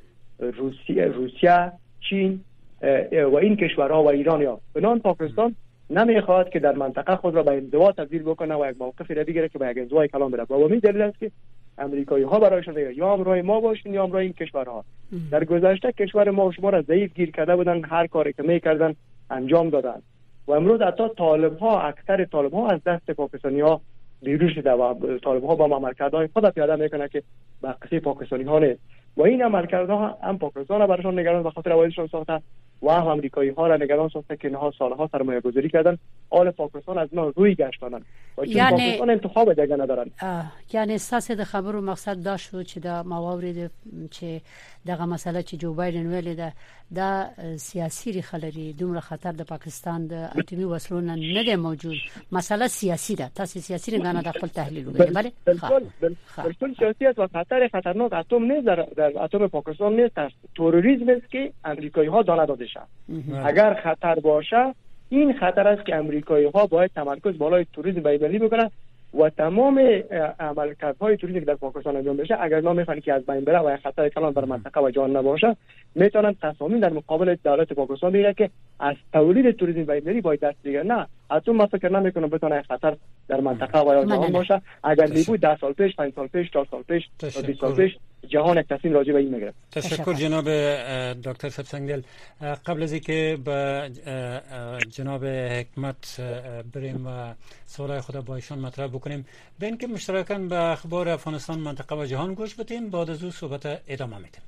روسیه، چین و این کشورها و ایران. یا بنان پاکستان نمیخواد که در منطقه خود را به انزوا تبدیل بکنه و یک موقفی را بگیره که به یک انزوای کلان بره. با همین دلیل است که امریکایی ها برایشون میگه یا همراه ما باشین یا همراه این کشورها. در گذشته کشور ما و شما را ضعیف گیر کرده بودن، هر کاری که میکردن انجام دادن و امروز حتی اکثر طالب ها از دست پاکستانی ها بیرون شده و طالب ها با عملکردهای خود پیاده میکنه که به قصه پاکستانی ها نیست و این عملکردها هم پاکستان را براشون نگران به خاطر اوایلشون ساخته و هم امریکایی ها را نگران ساخته که اینها سالها سرمایه گذاری کردن، حال پاکستان از اینا روی گشتانن و چون پاکستان انتخاب دیگه ندارن. یعنی اساس د خبرو مقصد دا شو چې دا مواورید چې دغه مسله چې جو بایدن ویل ده دا سیاسي ریخلري دومره خطر د پاکستان د اټومي وسلو نه دی موجود، مسله سیاسي ده. تاسو سیاسي نه د خپل تحلیل وکړئ. بله بالکل سیاسی است و خطر خطرناک اتم نیست در اتم پاکستان نیست، تروریسم است که امریکایی ها دانه داده شد. اگر خطر باشه این خطر است که امریکایی‌ها باید تمرکز بالای توریسم بین‌المللی بکنن و تمام عملکردهای توریستی که در پاکستان انجام بشه اگر نمیخوان که از بین بره و خطر کلان بر منطقه و جهان نباشه، میتونن تصامیم در مقابل دولت پاکستان بگیره که از تولید توریسم بین‌المللی باید دست بگیره. نه، حتی ما فکر نمیکنم بتونه خطر در منطقه و یا جهان باشه. اگر میگوید 10 سال پیش، 5 سال پیش، 4 سال پیش، 20 سال پیش جهان یک تصمیم راجع به این میگیره. تشکر جناب دکتر سبسنگل. قبل از اینکه به جناب حکمت بریم و سوالای خود با ایشان مطرح بکنیم، به اینکه مشترکاً به اخبار افغانستان، منطقه و جهان گوش بدیم، بعد از او صحبت ادامه میدیم.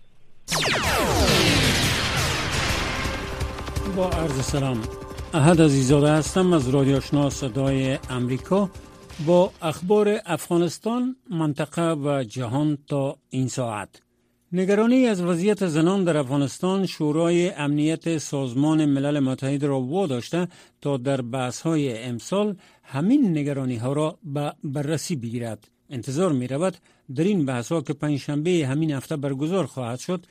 با عرض سلام، احد عزیزاده هستم از رادیو آشنا صدای امریکا با اخبار افغانستان، منطقه و جهان تا این ساعت. نگرانی از وضعیت زنان در افغانستان شورای امنیت سازمان ملل متحد را واداشته تا در بحث‌های امسال همین نگرانی ها را به بررسی بگیرد. انتظار می رود در این بحث‌ها که پنجشنبه همین هفته برگزار خواهد شد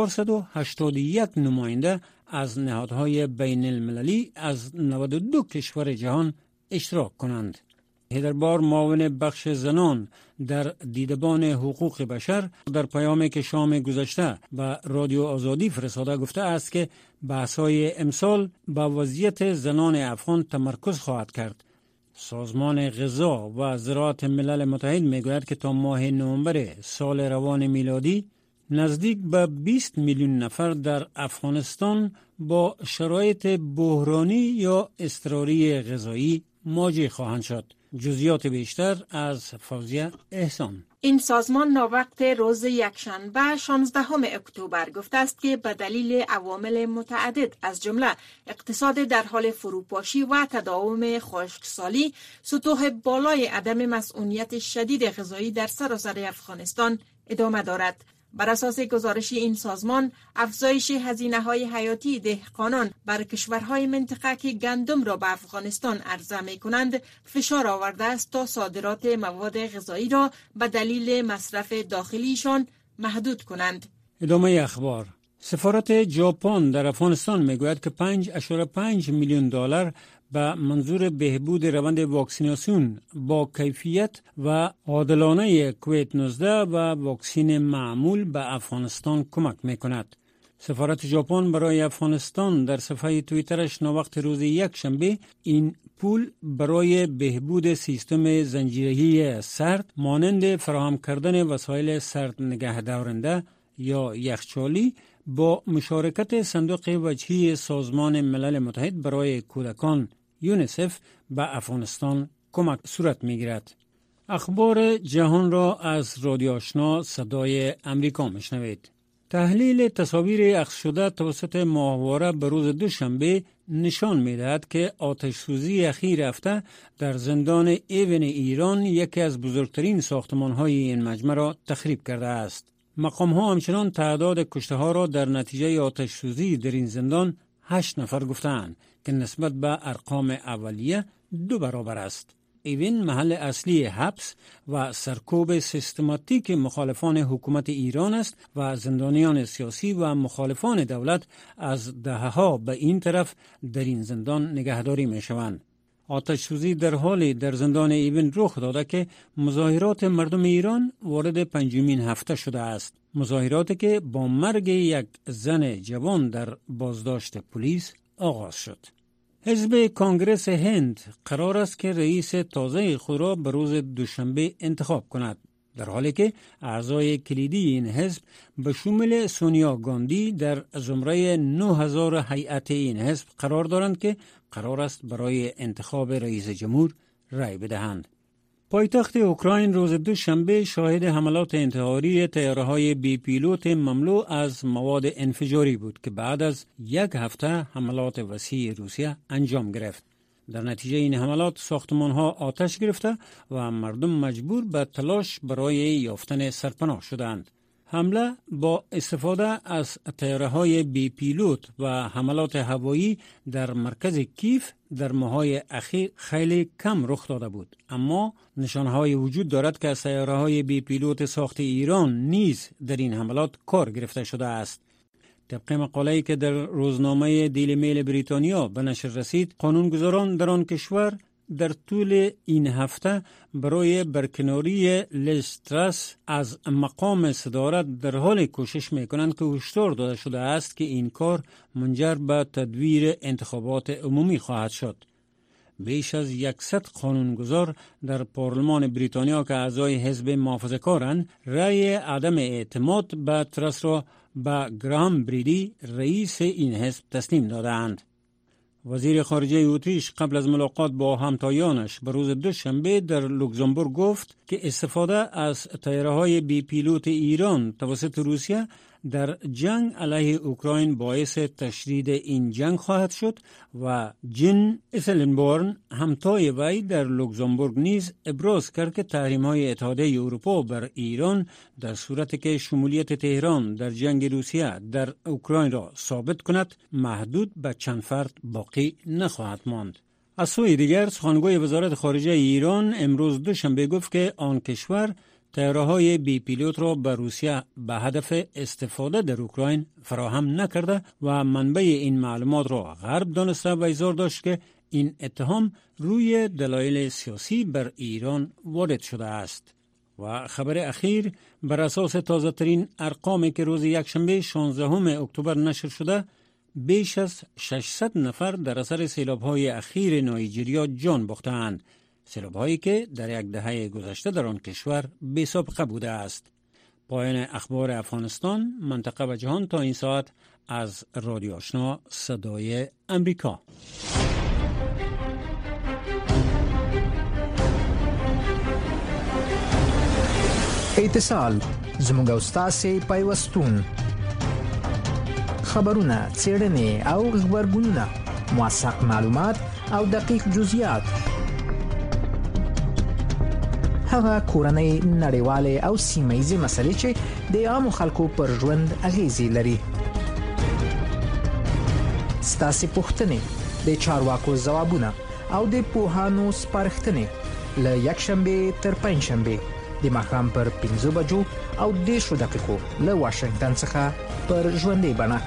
481 نماینده از نهادهای بین المللی از 92 کشور جهان اشتراک کنند. هیدربار، معاون بخش زنان در دیدبان حقوق بشر، در پیامی که شام گذشته به رادیو آزادی فرستاده گفته است که بحث‌های امسال با وضعیت زنان افغان تمرکز خواهد کرد. سازمان غذا و زراعت ملل متحد میگوید که تا ماه نوامبر سال روان میلادی نزدیک به 20 میلیون نفر در افغانستان با شرایط بحرانی یا اضطراری غذایی مواجه خواهند شد. جزئیات بیشتر از فوزیه احسان. این سازمان ناوقت روز یکشنبه 16 اکتبر گفته است که به دلیل عوامل متعدد از جمله اقتصاد در حال فروپاشی و تداوم خشکسالی، سطوح بالای عدم مسئولیت شدید غذایی در سراسر افغانستان ادامه دارد. بر اساس گزارش این سازمان، افزایش هزینه‌های حیاتی دهقانان بر کشورهای منطقه که گندم را به افغانستان عرضه می‌کنند فشار آورده است تا صادرات مواد غذایی را به دلیل مصرف داخلیشان محدود کنند. ادامه اخبار. سفارت ژاپن در افغانستان میگوید که 5.5 میلیون دلار به منظور بهبود روند واکسیناسیون با کیفیت و عادلانه کووید 19 و واکسین معمول به افغانستان کمک میکند. سفارت ژاپن برای افغانستان در صفحه توییترش ناوقت روز یکشنبه این پول برای بهبود سیستم زنجیره‌ای سرد مانند فراهم کردن وسایل سرد نگه دارنده یا یخچالی با مشارکت صندوق وجهی سازمان ملل متحد برای کودکان یونیسف به افغانستان کمک صورت می‌گیرد. اخبار جهان را از رادیو آشنا صدای امریکا میشنوید. تحلیل تصاویر اخذ شده توسط ماهواره به روز دوشنبه نشان می‌دهد که آتش‌سوزی اخیر هفته در زندان ایون ایران یکی از بزرگترین ساختمان‌های این مجمع را تخریب کرده است. مقام‌ها همچنان تعداد کشته‌ها را در نتیجه آتش‌سوزی در این زندان 8 نفر گفتند که نسبت به ارقام اولیه 2 برابر است. ایون محل اصلی حبس و سرکوب سیستماتیک مخالفان حکومت ایران است و زندانیان سیاسی و مخالفان دولت از دهه‌ها به این طرف در این زندان نگهداری می‌شوند. آتش‌سوزی در حالی در زندان ایون رخ داده که مظاهرات مردم ایران وارد 5مین هفته شده است. مظاهراتی که با مرگ یک زن جوان در بازداشت پلیس آغاز شد. حزب کانگرس هند قرار است که رئیس تازه خود را به روز دوشنبه انتخاب کند، در حالی که اعضای کلیدی این حزب به شمول سونیا گاندی در زمره 9000 هیئت این حزب قرار دارند که قرار است برای انتخاب رئیس جمهور رای بدهند. پایتخت اوکراین روز دوشنبه شاهد حملات انتحاری طیاره‌های بی پیلوت مملو از مواد انفجاری بود که بعد از یک هفته حملات وسیع روسیه انجام گرفت. در نتیجه این حملات ساختمان‌ها آتش گرفته و مردم مجبور به تلاش برای یافتن سرپناه شدند. حمله با استفاده از طیاره‌های بی پیلوت و حملات هوایی در مرکز کیف در ماه‌های اخیر خیلی کم رخ داده بود، اما نشانه‌های وجود دارد که از طیاره‌های بی پیلوت ساخت ایران نیز در این حملات کار گرفته شده است. طبق مقاله‌ای که در روزنامه دیلی میل بریتانیا به نشر رسید، قانونگذاران در آن کشور در طول این هفته برای برکناری لیز ترس از مقام صدارت در حال کوشش میکنند که هشدار داده شده است که این کار منجر به تدویر انتخابات عمومی خواهد شد. بیش از 100 قانونگذار در پارلمان بریتانیا که اعضای حزب محافظه‌کارند رأی عدم اعتماد به ترس را به گراهام بریدی رئیس این حزب تسلیم دادند. وزیر خارجه اتریش قبل از ملاقات با همتایانش به روز دوشنبه در لوکزامبورگ گفت که استفاده از طیاره‌های بی پیلوت ایران توسط روسیه در جنگ علیه اوکراین باعث تشدید این جنگ خواهد شد و جین اسلنبورن همتای وی در لوکزامبورگ نیز ابراز کرد که تحریم‌های اتحادیه اروپا بر ایران در صورتی که شمولیت تهران در جنگ روسیه در اوکراین را ثابت کند محدود به چند فرد باقی نخواهد ماند. از سوی دیگر سخنگوی وزارت خارجه ایران امروز دوشنبه گفت که آن کشور طیاره‌های بی پیلوت را به روسیه به هدف استفاده در اوکراین فراهم نکرده و منبع این معلومات را غرب دانسته و اظهار داشت که این اتهام روی دلایل سیاسی بر ایران وارد شده است. و خبر اخیر بر اساس تازه ترین ارقامی که روز یکشنبه 16 اکتبر نشر شده، بیش از 600 نفر در اثر سیلاب‌های اخیر نایجریا جان باختند. سیلاب‌هایی که در یک دهه گذشته در آن کشور بی‌سابقه بوده است. پایان اخبار افغانستان، منطقه و جهان تا این ساعت از رادیو آشنا صدای امریکا. اتصال زموږ او ستاسې پیوستون، خبرونه، څېړنې او خبرګونونه، موثق معلومات او دقیق جزئیات، هغه کورنۍ، نړیوالې او سیمه‌ییزې مسلې چې د عامو خلکو پر ژوند اغیزې لري. ستاسې پوښتنې، د چارواکو ځوابونه او د پوهانو سپارښتنې له یکشنبه تر پنجشنبه د ماښام پر 5 بجو او 10 دقیقو له واشنگټن څخه پر ژوندۍ بڼه.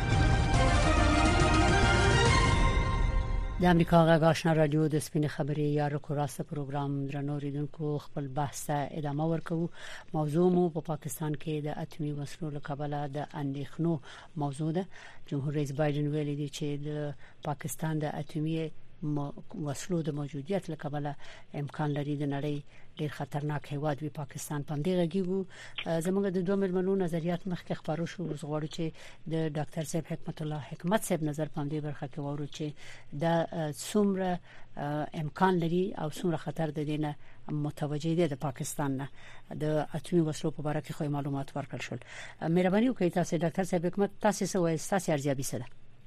د امریکا غږ آشنا رادیو د سپین خبري یا رکو راست پروګرام درنو ریدونکو خپل بحث ته ادامه ورکوو. موضوع مو په پاکستان کې د اتمی وسلو له کبله د اندېښنو موضوع ده. جمهور رئیس بایدن ویلي دی چې د پاکستان د اتمی وسلو د موجودیت له کبله امکان لري د نړۍ ډیر خطرناک هیواد وي پاکستان. په دې غږیږو زموږ د دوه ملمنو نظریات مخکې خبرو شو. غواړو چې د ډاکټر صاحب حکمت الله حکمت صاحب نظر په دې برخه کې وورو چې د څومره امکان لري او څومره خطر د دینه متوجه دي د پاکستان نه د اتمی وسلو په اړه کې خو معلومات ورکړل شول. مهرباني وکړئ تاسو ډاکټر صاحب حکمت تاسو څه وایي، تاسو ارزیابي څه ده؟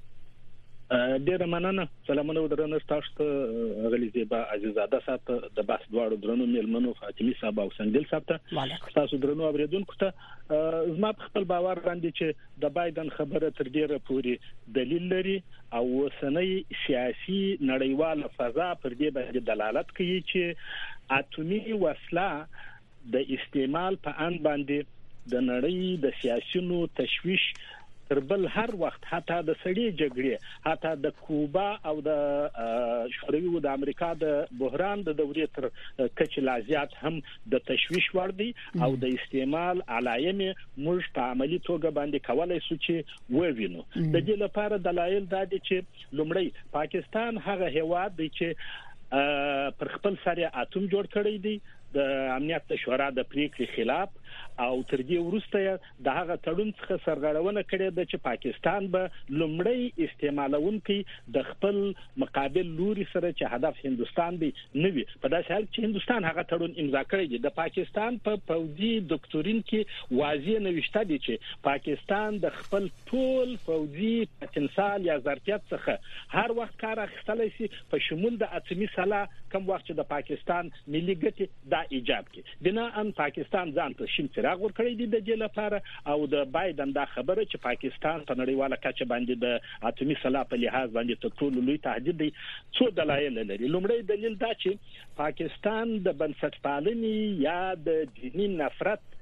ډیره مننه. سلامونه درنه تاسو ته غلي زیبا عزیزاده صاحب د بحث دواړو درنو ملمنو فاطمی صاحب او سنگل صاحب ته تاسو درنو اوریدونکو ته زما په خپل باور باندې چې د بایدن خبره تر ډیره پوري دلیل لري او سنۍ سیاسي نړیواله فضا پر دې باندې دلالت کوي چې اتمی وسله د استعمال په ان باندې د نړۍ د سیاسيونو تشويش تر بل هر وخت حتی د سړي جګړې حتی د کوبا او د شوروي د امریکا د بحران د دورې تر کچ لازیات هم د تشويش ور دي او د استعمال علایم موږ په عملی توګه باندې کولای شو چې ووینو. د دې لپاره دلایل دا دي چې لومړی پاکستان هغه هیواد دی چې پر خپل سره اتم جوړ کړی دی د امنیت شورا د پریکړې خلاف او تر دې وروسته د هغه تړون څخه سرغړونه کړې ده چې پاکستان به لومړی استعمالونکي د خپل مقابل لوري سره چې هدف هندستان دی نه وي. په داسې حال چې هندستان هغه تړون امضا کړی دی. د پاکستان په پوځي دکتورین کې واضح نوشته دي چې پاکستان د خپل ټول پوځي پتنسال یا ظرفیت څخه هر وخت کار اخیستلی شي په شمول د اتمی سلاح کوم وخت چې د پاکستان ملي ګټې دا ایجاب کړي. بنا ان پاکستان ځان ته شین څراغ ور کړی دی د دې لپاره او د بایدن دا خبره چې پاکستان په نړیواله کچه باندې د اتمی سلاح په لحاظ باندې تر ټولو لوی تهدید دی. څو دلایل لري. لومړی دلیل دا چې پاکستان د بنسټپالنې یا د دیني نفرت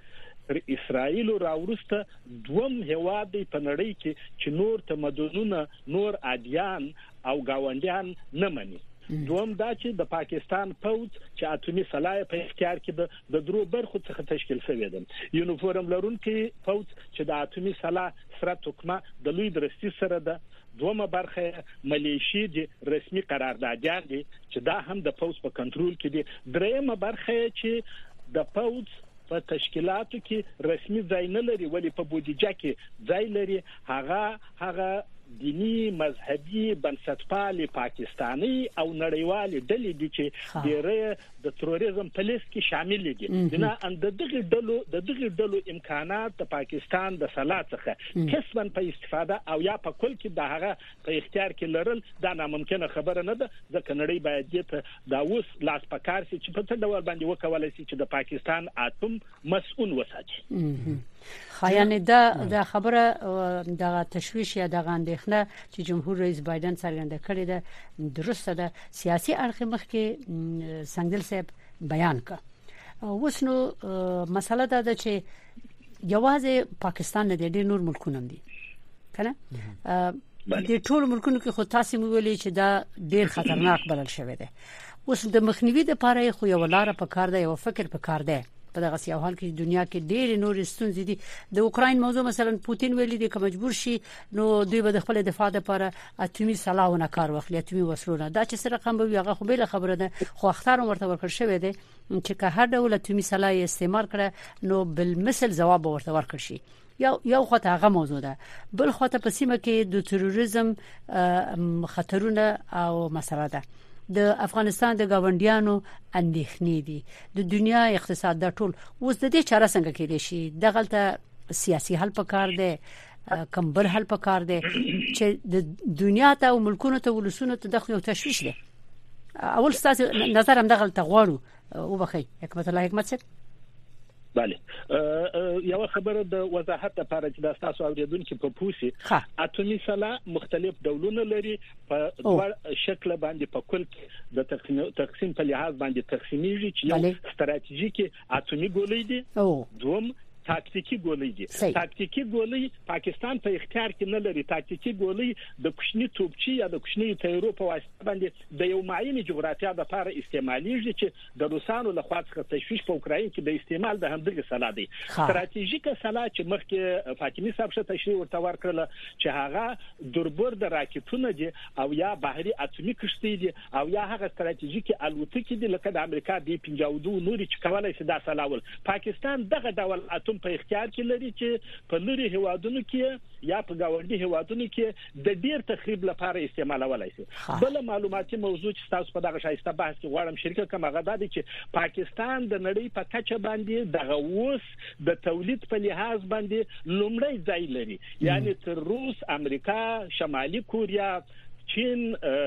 تر اسرائیل راورسته دوم هیواد دی په نړۍ کې چې نور تمدنونه نور ادیان او گاونډیان نه مني. دوم دا چې د پاکستان پوځ چې اتمی سلاح په اختیار کې د درو برخو څخه تشکیل شوی دی. یونیفورم لرونکي پوځ چې د اتمی سلاح سره توکمه د لوی درستي سره ده. دومه برخه ملیشي دي رسمي قراردادیان دي چې دا هم د پوځ په کنټرول کې دي. دریمه برخه چې د پوځ په تشکیلاتو کې رسمي ځای نه لري ولی په بودیجه کې ځای لري، هغه دینی مذهبي بنسټپالي پاکستاني او نړیوالي ډلې دي چې ډېر د تروریزم په لیست کې شامل دي. د دغه ډلو امکانات د پاکستان د سلاح څخه کسبن په استفاده او یا په کل کې د هغه په اختیار کې لرل دا ناممکنه خبره نه ده، ځکه نړۍ باید دې دا اوس لاس پکار سي چې په څه ډول باندې وکولای شي چې د پاکستان اتم مسؤل وساتي. خیانه دا خبره د تشویش یا د غندخنه چې جمهور رئیس بایدن څرګنده کړې ده درسته ده. سیاسي اړخ مخ کې سنگدل صاحب بیان کا وسنو مسله ده چې جواز پاکستان نه د نور ملکونو دي کنه د ټول ملکونو کې خو تاسو ویلي چې دا ډیر خطرناک بلل شوی دی. اوس د مخنیوي لپاره خو یو لار په کار دی، یو فکر په کار دی. په دغه سیاو حال کې دنیا کې ډېر نور ستونزې دي. د اوکراین موضوع مثلا پوتین ویلي دی که مجبور شي نو دوی به د خپل دفاع لپاره اتمی سلاحونه کار واخلي، اتمی وسلونه. دا چې سره رقم به هغه خو به خبره ده، خو اختار ورته ورکړ شوی دی چې که هر ډول اتمی سلاح استعمال کړه نو بالمثل جواب ورته ورکړ شي. یو خاطر هغه موضوع ده. بل خاطر په سیمه کې د تروریزم خطرونه او مسله ده. د افغانستان د گاونډیانو اندېښنې دي، د دنیا اقتصاد د ټول اوس د دې چاره څنګه کېدای شي؟ دغلته سیاسي حل پکار دی، کمبل حل پکار دی چې د دنیا ته او ملکونو ته ولسونو ته دغه تشویش دی. اول ستاسو نظر هم دغلته غواړو او بخي حکمت الله حکمت صاحب. بله یو خبره د وضاحت لپاره چې د تاسو اوریدونکو په پوسی اتمی سلاح مختلف ډولونه لري په دوه شکل باندې په کل د تقسیم په لحاظ باندې تقسیمیږي چې یو ستراتیژیکي اتمی ګولۍ دي، دوم تاکتیکی ګولۍ دي. تاکتیکی ګولۍ پاکستان په اختیار کې نه لري. تاکتیکی ګولۍ د کوچني توپچي یا د کوچني تیرو په واسطه باندې د یو معین جغرافیه د لپاره استعمالېږي چې د روسانو له خوا څخه تشویش په اوکراین کې د استعمال د همدغه سلاح دی. ستراتیژیکه سلاح چې مخکې فاطمی صاحب څخه تشریح ورته ورکړل چې هغه دوربر د راکټونو دي او یا بحري اتمی کشتۍ دي او یا هغه ستراتیژیکي الوتکې دي لکه د امریکا د 52 نوري چې کولای شي دا سلاح ول. پاکستان دغه ډول په اختیار کې لري چې په لوري هوادونو کې یا په گاونډي هوادونو کې د ډیر تخریب لپاره استعمالولای شي. بل معلوماتي موضوع چې تاسو په دغه شایسته بحث کې غواړم شریک کوم هغه د چې پاکستان د نړۍ په کچه باندې دغه اوس د تولید په لحاظ باندې لومړی ځای لري، یعنی تر روس، امریکا، شمالي کوریا، چین،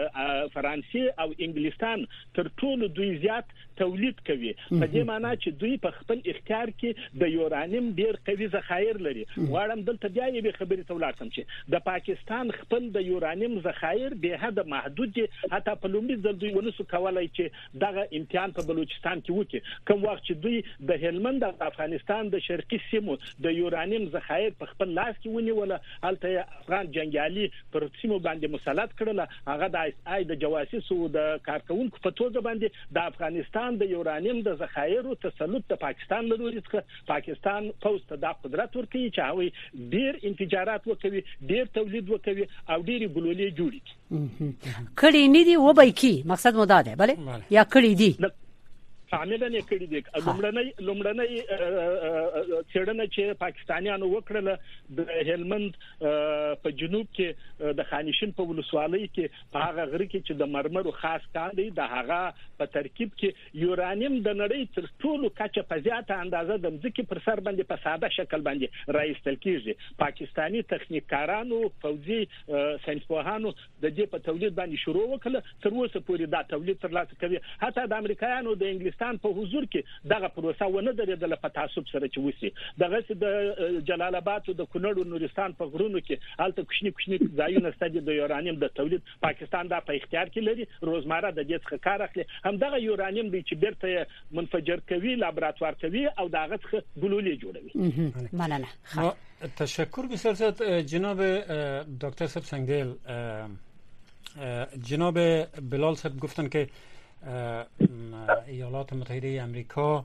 فرانسې او انګلستان تر ټولو دوی زیات تولید کوي. په دې معنی چې دوی په خپل اختیار کې د یورانیم ډیر قوي ذخایر لري. غواړم دلته بیا یې خبرې ته ولاړم چې د پاکستان خپل د یورانیم ذخایر به حد محدود دي. حتی په لومړي ځل دوی ونسو کولای چې دغه امتحان په بلوچستان کې وکړي. کوم وخت چې دوی د هلمند د افغانستان د شرقي سیمو د یورانیم ذخایر په خپل لاس کې ونیول، هلته افغان جنگیالي پر سیمو باندې مسلط کړل. هغه د د جواسیسو د کارکونکو په توګه باندې د افغانستان د یورانیم د ذخایرو تسلط د پاکستان له لوري څخه پاکستان پوز ته د قدرت ورکړي چې هغه ډیر انفجارات وکوي، ډیر تولید وکوي او ډیر ګلولې جوړي کړي نه دي وبای کی مقصد مو دا ده بله یا کړي دي عاملان یې کړی دي. لومړنۍ څېړنه چې پاکستانیانو وکړله د هلمند په جنوب کې د خانشین په ولسوالۍ کې په هغه غره کې چې د مرمرو خاص کان دی د هغه په ترکیب کې یورانیم د نړۍ تر ټولو کچه په زیاته اندازه د ځمکې پر سر باندې په ساده شکل باندې راایستل کیږي. پاکستانی تخنیکارانو، فوزي ساينسپوهانو د دې په تولید باندې شروع وکړه. تر اوسه پورې دا تولید ترلاسه کوي. حتی د امریکایانو، د انګلیس افغانستان په حضور کې دغه پروسه ونه درېدله په تعصب سره چې وسی دغه د جلال آباد او د کونړ او نورستان په غرونو کې الته کوچني ځایونه ستدي د یورانیم د تولید پاکستان دا په اختیار کې لري روزمره د دې څخه کار اخلي هم دغه یورانیم دی چې بیرته منفجر کوي لابراتوار کوي او دغه څخه ګلولې جوړوي. مننه. تشکر بسیار زیاد جناب دکتر صاحب سنگدل. جناب بلال صاحب گفتن که ایالات متحده آمریکا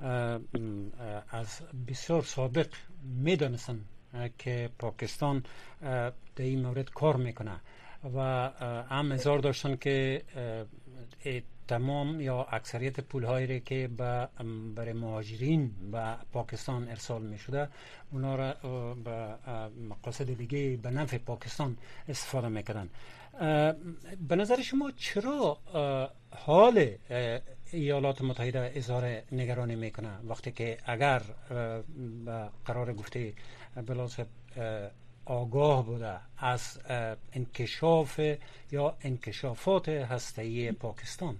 از بسیار سابق میدانستن که پاکستان در این مورد کار میکنه و هم انتظار داشتن که تمام یا اکثریت پول‌هایی که برای مهاجرین به پاکستان ارسال می‌شده اونا را به مقاصد دیگه به نفع پاکستان استفاده می‌کردن. به نظر شما چرا حال ایالات متحده اظهار نگرانی میکنه وقتی که اگر به قرار گفته بلال صاحب آگاه بوده از انکشاف یا انکشافات هسته‌ای پاکستان؟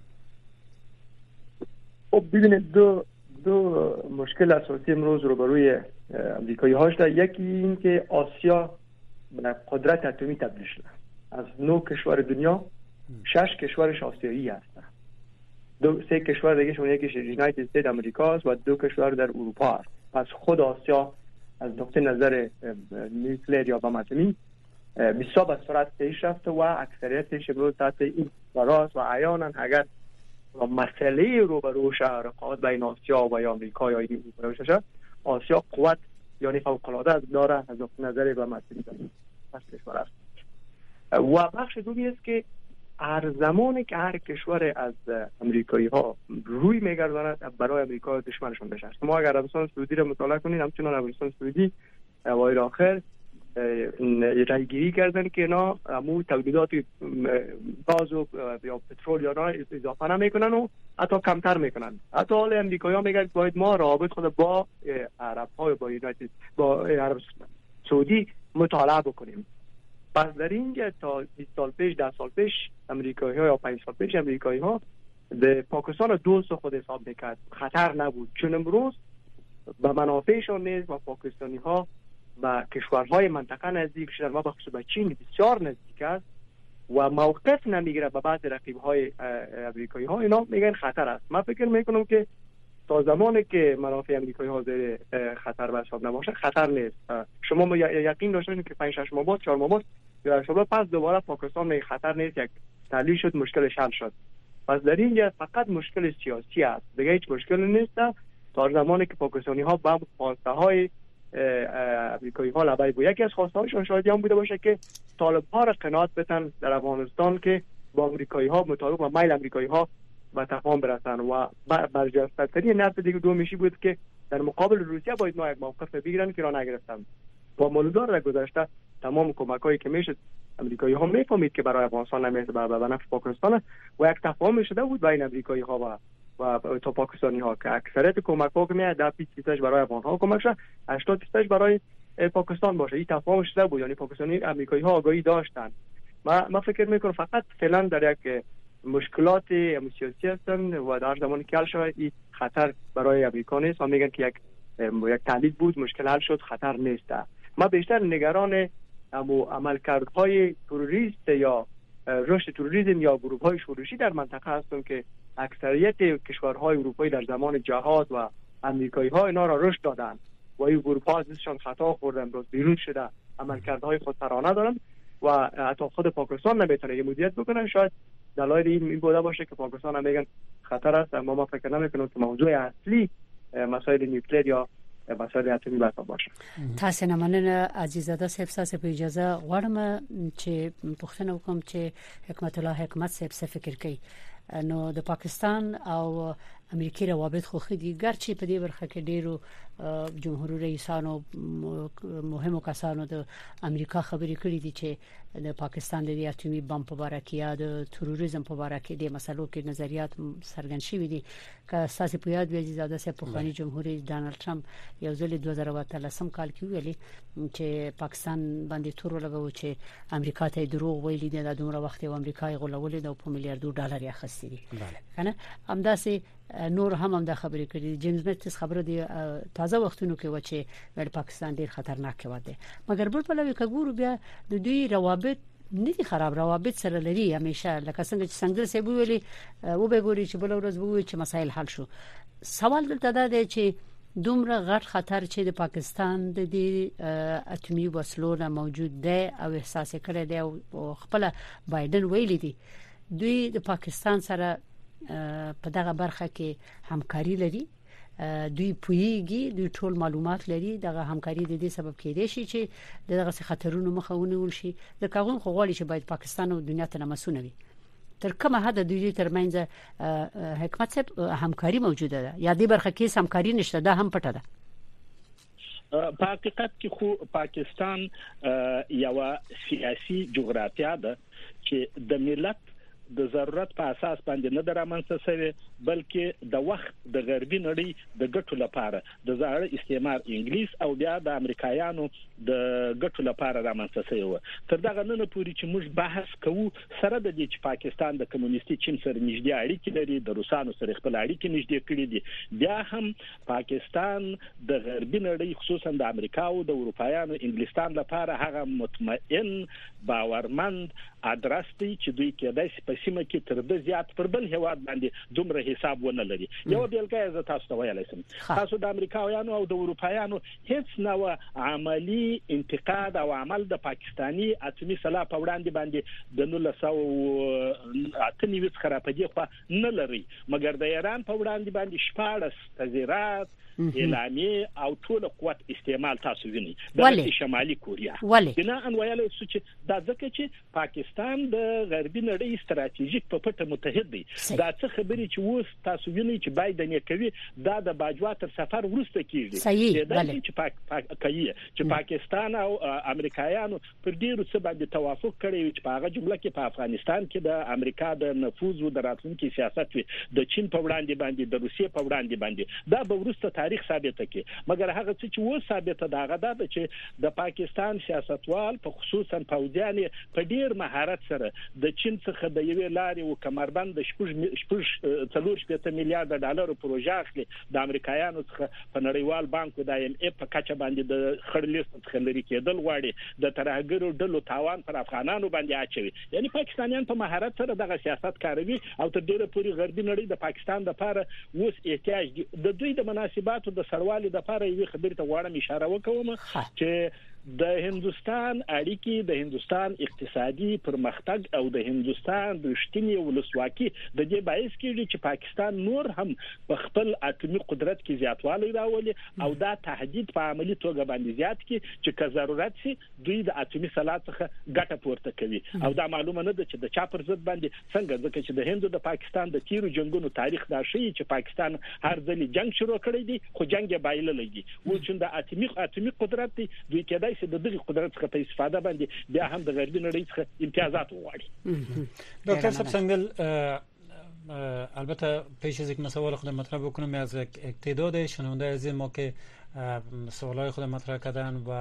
خب ببینید دو مشکل اساسی امروز روبروی امریکایی هاست. یکی این که آسیا به قدرت اتمی تبدیل شده. از 9 کشور دنیا 6 کشورش آسیایی هستند. 3 کشور دیگه شون یکیش یونایتد استیت امریکاست و 2 کشور در اروپا است. پس خود آسیا از نقطه نظر نیوکلیر یا بم اتمی بسیار به سرعت پیش رفته و اکثریتش امروز تحت این فراز و عیانا اگر مسئله روبروش رقابت بین آسیا و آمریکا یا اروپا شد آسیا قوت یعنی فوق‌العاده داره از نقطه نظر بم اتمی پس کشور است. و بخش دومی است که هر زمانی که هر کشور از امریکایی ها روی میگرداند برای امریکا دشمنشون بشه. ما اگر عربستان سعودی رو مطالعه کنید همچنان عربستان سعودی اوایل آخر رایگیری کردن که اینا همون تولیدات گاز و یا پترول یا اضافه نمیکنن و حتی کمتر میکنن. حتی حال امریکایی ها میگن باید ما روابط خود با عرب ها با یونایتد با عربستان سعودی مطالعه بکنیم. پس در اینجا تا 20 سال پیش 10 سال پیش امریکایی ها یا 5 سال پیش امریکایی ها به پاکستان دوست خود حساب میکرد، خطر نبود. چون امروز به منافعشان نیز و پاکستانی ها و کشورهای منطقه نزدیک شدن و بخصوص به چین بسیار نزدیک است و موقف نمیگیره به بعض رقیب‌های امریکایی ها. اینا میگن خطر است. من فکر میکنم که تا زمانی که منافع امریکایی ها زیر خطر به حساب نباشه خطر نیست. شما یقین داشته باشید که 5 6 ماه بعد 4 ماه بعد یا شما پس دوباره پاکستان می خطر نیست، یک تحلیل شد مشکلش حل شد. پس در اینجا فقط مشکل سیاسی است، دیگه هیچ مشکلی نیست. تا زمانی که پاکستانی ها به خواسته های امریکایی ها لبای بود، یکی از خواسته هاشون شاید هم بوده باشه که طالب ها را قناعت بدن در افغانستان که با امریکایی ها مطابق با میل امریکایی ها به تفاهم برسن و برجسته‌ترین نقد دیگه دومیشی بود که در مقابل روسیه باید ما یک موقف بگیرن که را نگرفتن. با مولودار در گذشته تمام کمک‌هایی که میشد امریکایی ها میفهمید که برای افغانستان نمیشه به نفع پاکستان و یک تفاهم شده بود بین امریکایی ها و تا پاکستانی ها که اکثریت کمک‌ها که میاد 10% برای افغان ها کمک شه 80% برای پاکستان باشه. این تفاهم شده بود، یعنی پاکستانی امریکایی ها آگاهی داشتن. من فکر میکنم فقط فعلا در یک مشکلات سیاسی هستن و در زمانی که حل شود این خطر برای امریکا نیست و میگن که یک تحلیل بود مشکل حل شد خطر نیست. ما بیشتر نگران عملکردهای تروریست یا رشد تروریسم یا گروه‌های شورشی در منطقه هستن که اکثریت کشورهای اروپایی در زمان جهاد و امریکایی ها اینا را رشد دادن و این گروه‌ها ازشان خطا خوردن روز بیرون شده عملکردهای خودسرانه دارن و حتی خود پاکستان نمیتونه مدیریت بکنن. شاید دلایل این بوده باشه که پاکستان هم میگن خطر است، اما ما فکر نمیکنم که موضوع اصلی مسائل نیوکلیر یا مسائل اتمی بحث باشه. تاسو نه مننه عزیزاده صاحب، تاسو په اجازه غواړم چې پوښتنه وکم چې حکمت الله حکمت صاحب څه فکر کوي. نو د پاکستان او امریکای روابط خو خدي ګرچې په دې برخه کې ډیرو جمهور رئیسانو مهمو کسانو د امریکا خبرې کړې دي چې د پاکستان د اتمی بم په اړه کې یا د تروریزم په اړه کې د مسلو کې نظریات څرګند شوي دي. که تاسو په یاد وي زیاده سه په خاني جمهور رئیس ډانلډ ټرمپ یو ځل 2013 کال کې ویلي چې پاکستان باندې تور لګاو چې امریکا ته دروغ ویلي دي د دومره وخت او امریکای غولولې د $1 میلیارډ یې خسرې دي کنه. همداسې نور هم د خبرې کړې جیمز میټس خبره دی تازه وختونو کې و چې ول پاکستان ډیر خطرناک و دی مګر بل په لوي کګورو بیا د دوی روابط نه دي خراب روابط سره لري همیشه لکه څنګه چې څنګه سه ویلي او به ګوري چې بل ورځ وایي چې مسایل حل شو سوال دلته دا دی چې دومره غټ خطر چې د پاکستان د دې اتمی وسلو نه موجود دی او احساس کړی دی او خپل بایدن ویلي دی دوی د پاکستان سره په دغه برخه کې همکاري لري دوی پویږي دوی ټول معلومات لري دغه همکاري د دې سبب کېدای شي چې دغه خطرونو مخه ونیول شي د کاغون خو غواړي چې باید پاکستان او دنیا ته مسؤل وي تر کومه حد د دوی ترمنځ حکومت سره همکاري موجوده ده یا دې برخه کې همکاري نشته ده هم پټه ده په حقیقت کې خو پاکستان یو سیاسي جغرافیه ده چې د ملت د ضرورت په اساس باندې نه درامنځته شوی بلکې د وخت د غربي نړۍ د ګټو لپاره د زاړه استعمار انګلیس او بیا د امریکایانو د ګټو لپاره رامنځته شوی تر دغه نن پورې چې موږ بحث کوو سره د دې چې پاکستان د کمونیستي چین سره نږدې اړیکې لري د روسانو سره خپل اړیکې نږدې کړې دي بیا هم پاکستان د غربي نړۍ خصوصا د امریکا او د اروپایانو انګلستان لپاره هغه مطمئن باورمند ادرس دی چې دوی کېدای شي په سیمه کې تر د زیات پر بل هواد باندې دومره حساب ونه لري یو بیلګه زه تاسو ته ویلای شم تاسو د امریکایانو او د اروپایانو هیڅ نوع عملی انتقاد او عمل د پاکستانی اتمی سلاح په وړاندې باندې د 1998 خرابېدي خو نه لري مګر د ایران په وړاندې باندې 14 تذیرات اعلامیه او ټول قوت استعمال تاسو ویني د شمالي کوریا بنا ان ویلای شو چې دا ځکه چې پاکستان د غربي نړۍ ستراتیژیک په پټه متحد دی دا څه خبرې چې اوس تاسو ویني چې بایدن یې کوي دا د باجوا تر سفر ورسته کیږي دا چې پاکستان او امریکایانو پر ډیرو څه باندې توافق کړی چې په هغه جمله کې په افغانستان کې د امریکا د نفوذ او د راتلونکي سیاست وي د چین په وړاندې د روسیې په وړاندې دا به ورسته تاریخ ثابت کړي مګر هغه څه چې و ثابت ده دا چې د پاکستان سیاستوال په خصوصا پوځیان په ډیر مهارت سره د چین څخه د یوې لارې او کمربند د 4.8 میلیارډ ډالر پروژه اخلي د امریکایانو څخه په نړیوال بانک او د ایم اف په کچه باندې د خړ لیست څخه لري کېدل غواړي د ترهګرو ډلو تاوان پر افغانانو باندې اچوي یعنی پاکستانیان په مهارت سره دغه سیاست کاروي او تر ډیره پورې غربي نړۍ د پاکستان لپاره اوس احتیاج د دوی د مناسباتو د سروالي لپاره یو خبرې ته غواړم اشاره وکوم چې د هندستان اړیکې د هندستان اقتصادي پرمختګ او د هندستان رښتینی ولسواکي د دې باعث کیږي چې پاکستان نور هم په خپل اتمی قدرت کې زیاتوالی راولي او دا تهدید په عملی توګه باندې زیات کی چې که ضرورت سي دوی د اتمی سلاح څخه ګټه پورته کوي او دا معلومه نه ده چې د چا پر ضد باندې څنګه ځکه چې د هند او د پاکستان د تیرو جنگونو تاریخ دا شي چې پاکستان هر ځلې جنگ شروع کړی دی خو جنگ یې بایللی دی و چې د اتمی قدرت دی دوی کېدای شي د دغه قدرت څخه په استفاده باندې بیا هم د غربي نړۍ څخه امتیازات وغواړي دکتر سبسنگل البته پیش از اینکه مسائل خود مطرح بکنم از تعداد شنونده عزیز ما که سوالای خود مطرح کردن و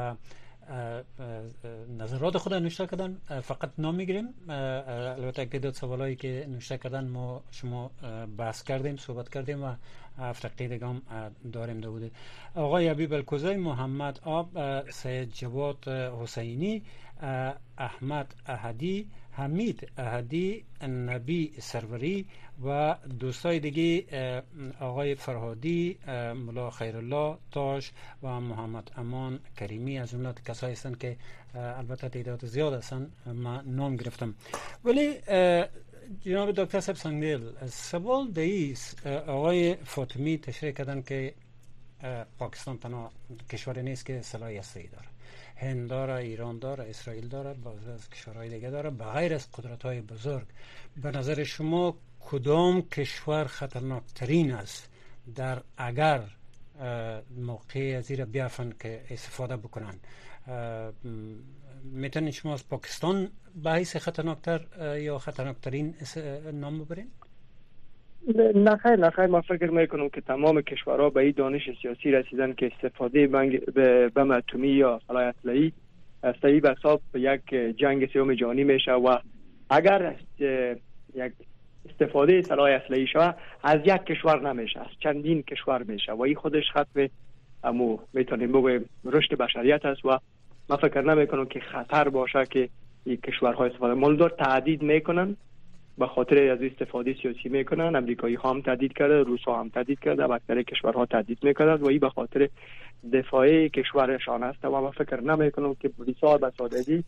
نظرات خود نوشته کردن فقط نام میگیریم البته تعداد سوالایی که نوشته کردن ما شما بحث کردیم صحبت کردیم و هفته دیگه هم داریم بوده آقای حبیب الکوزی محمد آب سید جواد حسینی احمد احدی حمید احدی نبی سروری و دوستای دیگه آقای فرهادی ملا خیرالله تاش و محمد امان کریمی از جمله کسایی هستند که البته تعداد زیاد هستند من نام گرفتم ولی جناب دکتر سبسنگل سوال دیست آقای فاطمی تشریح کردن که پاکستان تنها کشوری نیست که سلاح هسته‌ای داره هند داره ایران داره اسرائیل داره بعضی از کشورهای دیگه داره بغیر از قدرت‌های بزرگ به نظر شما کدام کشور خطرناکترین است در اگر موقع زیر بیافن که استفاده بکنن میتونید شما از پاکستان به حیث خطرناکتر یا خطرناکترین نام ببرین؟ نه خیر من فکر میکنم که تمام کشورها به این دانش سیاسی رسیدن که استفاده به بم اتمی یا سلاح اطلایی صحیح به حساب یک جنگ سوم جهانی میشه و اگر یک استفاده سلاح اسلحه‌ای شود از یک کشور نمیشه، از چندین کشور میشه و این خودش خطر میتونیم بگویم رشد بشریت است و من فکر نمیکنم که خطر باشه که این کشورها استفاده مولدار تهدید میکنن، به خاطر از استفاده سیاسی میکنن. امریکایی ها هم تهدید کرده، روس ها هم تهدید کرده، اکثر کشورها تهدید میکنند و این به خاطر دفاع کشورشان است و من فکر نمیکنم که بسیار به سادگی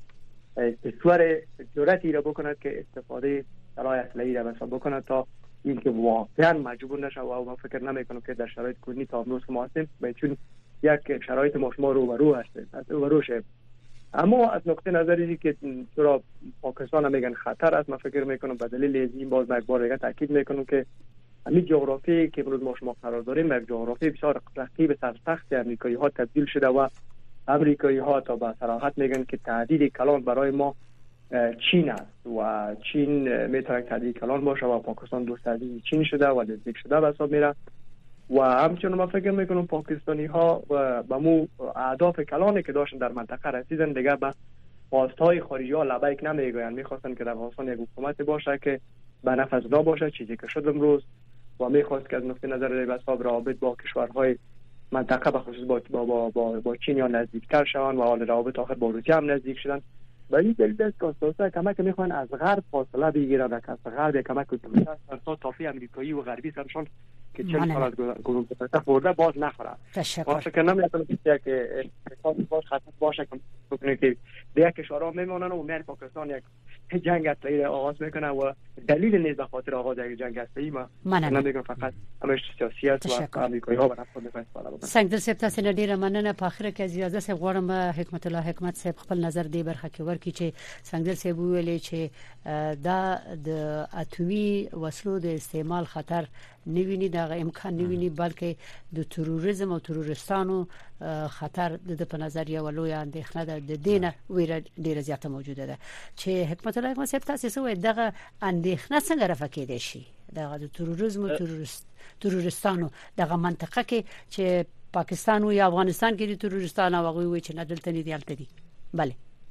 کشور جرأتی را بکند که استفاده سلاح اسلحه‌ای را بکند تا اینکه واقعا مجبور نشه و من فکر نمیکنم که در شرایط کنونی تا امروز ما هستیم، چون یک شرایط ما شما روبرو هستیم، روبرو شیم. اما از نقطه نظری که چرا پاکستان میگن خطر است، من فکر میکنم به دلیل این باز یک بار دیگه تاکید میکنم که همین جغرافی که امروز ما شما قرار داریم یک جغرافی بسیار رقیب سرسخت امریکایی ها تبدیل شده و امریکایی ها تا به صراحت میگن که تهدید کلان برای ما چین است و چین میتونه تهدید کلان باشه و پاکستان دوست عزیز چین شده و نزدیک شده به حساب میره و همچنین من فکر میکنم پاکستانی ها به مو اهداف کلانی که داشتن در منطقه رسیدن، دیگه به خواستهای خارجی ها لبیک نمیگوین. میخواستن که در افغانستان یک حکومت باشه که به نفع زنا باشه، چیزی که شد امروز، و میخواست که از نقطه نظر حساب روابط با کشورهای منطقه به خصوص با چین یا نزدیکتر شوند و حال روابط آخر با روسیه هم نزدیک شدن. و این دلیل است که اساسا کمک میخوان از غرب فاصله بگیرن، از غرب کمک کنن تا تافی امریکایی و غربی سرشون که 40 سال از گذشته خورده باز نخورن. واسه که نمیتونه که اقتصاد باش خطر باشه که دیگه کشورها میمونن و میان پاکستان یک جنگ اسلحه‌ای آغاز میکنه و دلیل نیست به خاطر آغاز یک جنگ اسلحه‌ای ما نمیگم فقط همش سیاسی است و امریکایی ها به نفع خود استفاده میکنن. څنګه سپ تاسو نه ډیره مننه. په اخر کې اجازه سپ غواړم حکمت الله حکمت صاحب خپل نظر دی برخه کې ورکړي چې څنګه سپ ویلې چې دا د اتومي وسلو د استعمال خطر نویني دا امکان نویني بلکې د تروریزم او تروریستانو خطر د په نظر یو لوی اندېښنه ده، د دینه ویره ډیره زیاته موجوده ده. چې حکمت الله حکمت صاحب تاسو وایي دغه اندېښنه څنګه رفع کېدای شي د تروریزم او تروریستانو دغه منطقه کې چې پاکستان او افغانستان کې د تروریستانو هغه وایي چې نه دلته نه دی الته دي. بله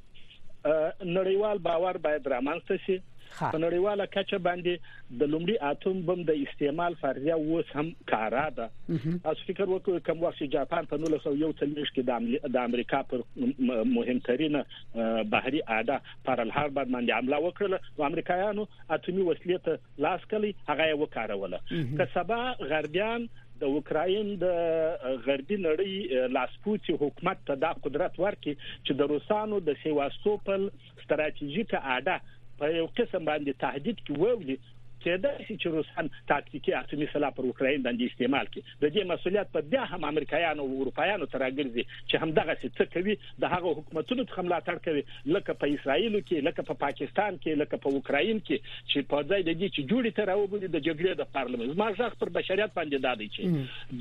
نړیوال باور باید رامنځته شي. په نړیواله کچه باندې د لومړي اتوم بم د استعمال فرضیه اوس هم کاره ده. تاسو فکر وکړئ کوم وخت جاپان په 1941 کې د امریکا پر مهمترینه بحري اډه پرل هاربر باندې حمله وکړه او امریکایانو اتومي وسلې ته لاس کړی، هغه یې وکاروله. که سبا غربیان د اوکراین د غربي نړۍ لاسپوڅي حکومت ته دا قدرت ورکړي چې د روسانو د سیواستوپل ستراتیژیکه اډه په یو قسم باندې تهدید کې وولي چې دا چې روسان تاکتیکي اتومي سلاح پر اوکراین باندې استعمال کړي. د دې مسؤلیت په بیا هم امریکایانو او اروپایانو ته راګرځي چې همدغه څه کوي، د هغه حکومتونو ته ملاتړ کوي، لکه په اسرائیل کې، لکه په پاکستان کې، لکه په اوکراین کې، چې په ځای د دې چې جوړی ته راوبولي د جګړې د پارلمان. زما ځخ پر بشریت باندې دادی چې د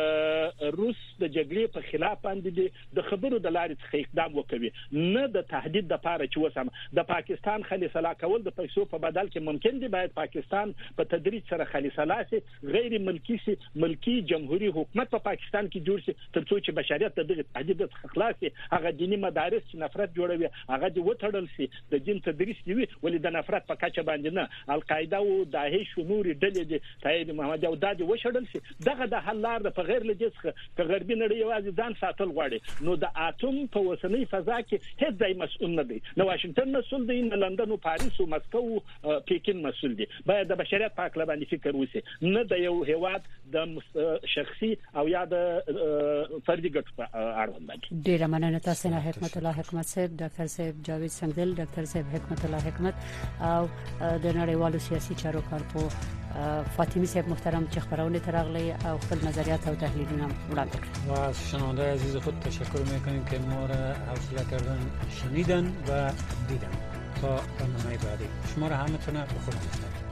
روس د جګړې په خلاف باندې د خبرو د لارې څخه اقدام وکوي، نه د تهدید د پاره چې وسم د پاکستان خالي سلاح کول د پیسو په بدل کې ممکن دی. باید پاکستان په تدریج سره خالي سلاح سي، غیر ملکی سي، ملکی جمهوریت حکومت په پاکستان کې جوړ سي ترڅو چې بشریت د دغه تهدید څخه خلاص شي. هغه دینی مدارس چې نفرت جوړوي هغه دې وټړل سي، د دین تدریس دی ولې د نفرت په کچه باندې نه. القاعده او داعش او نور ډلې دي تایید محمد او دادي وشړل سي. دغه د حل لار د په غیر لږه څخه ک غربي نړۍ یوازې ځان ساتل غواړي، نو د اتوم په وسنۍ فضا کې هیڅ ځای مسؤل نه دی، نه واشنگټن مسؤل دی، نه لندن او پاریس او مسکو او پیکین مسؤل دی. باید د بشریت په اړه باندې فکر وشي، نه د یو هیواد د شخصي او یا د فردي ګټو په اړه باندې. ډیره مننه تاسو نه حکمت الله حکمت صاحب، ډاکټر صاحب جاوید سنگدل، ډاکټر صاحب حکمت الله حکمت او د نړیوالو سیاسي چارو کارپو فاطمی صاحب محترم چې خبرونه ترغلي او خپل نظریات او تحلیلونه وړاندې کړل. و از شنونده عزیز خود تشکر میکنیم که ما را حوصله کردن، شنیدن و دیدن. تا برنامه بعدی شما را همتون به خود می‌سپارم.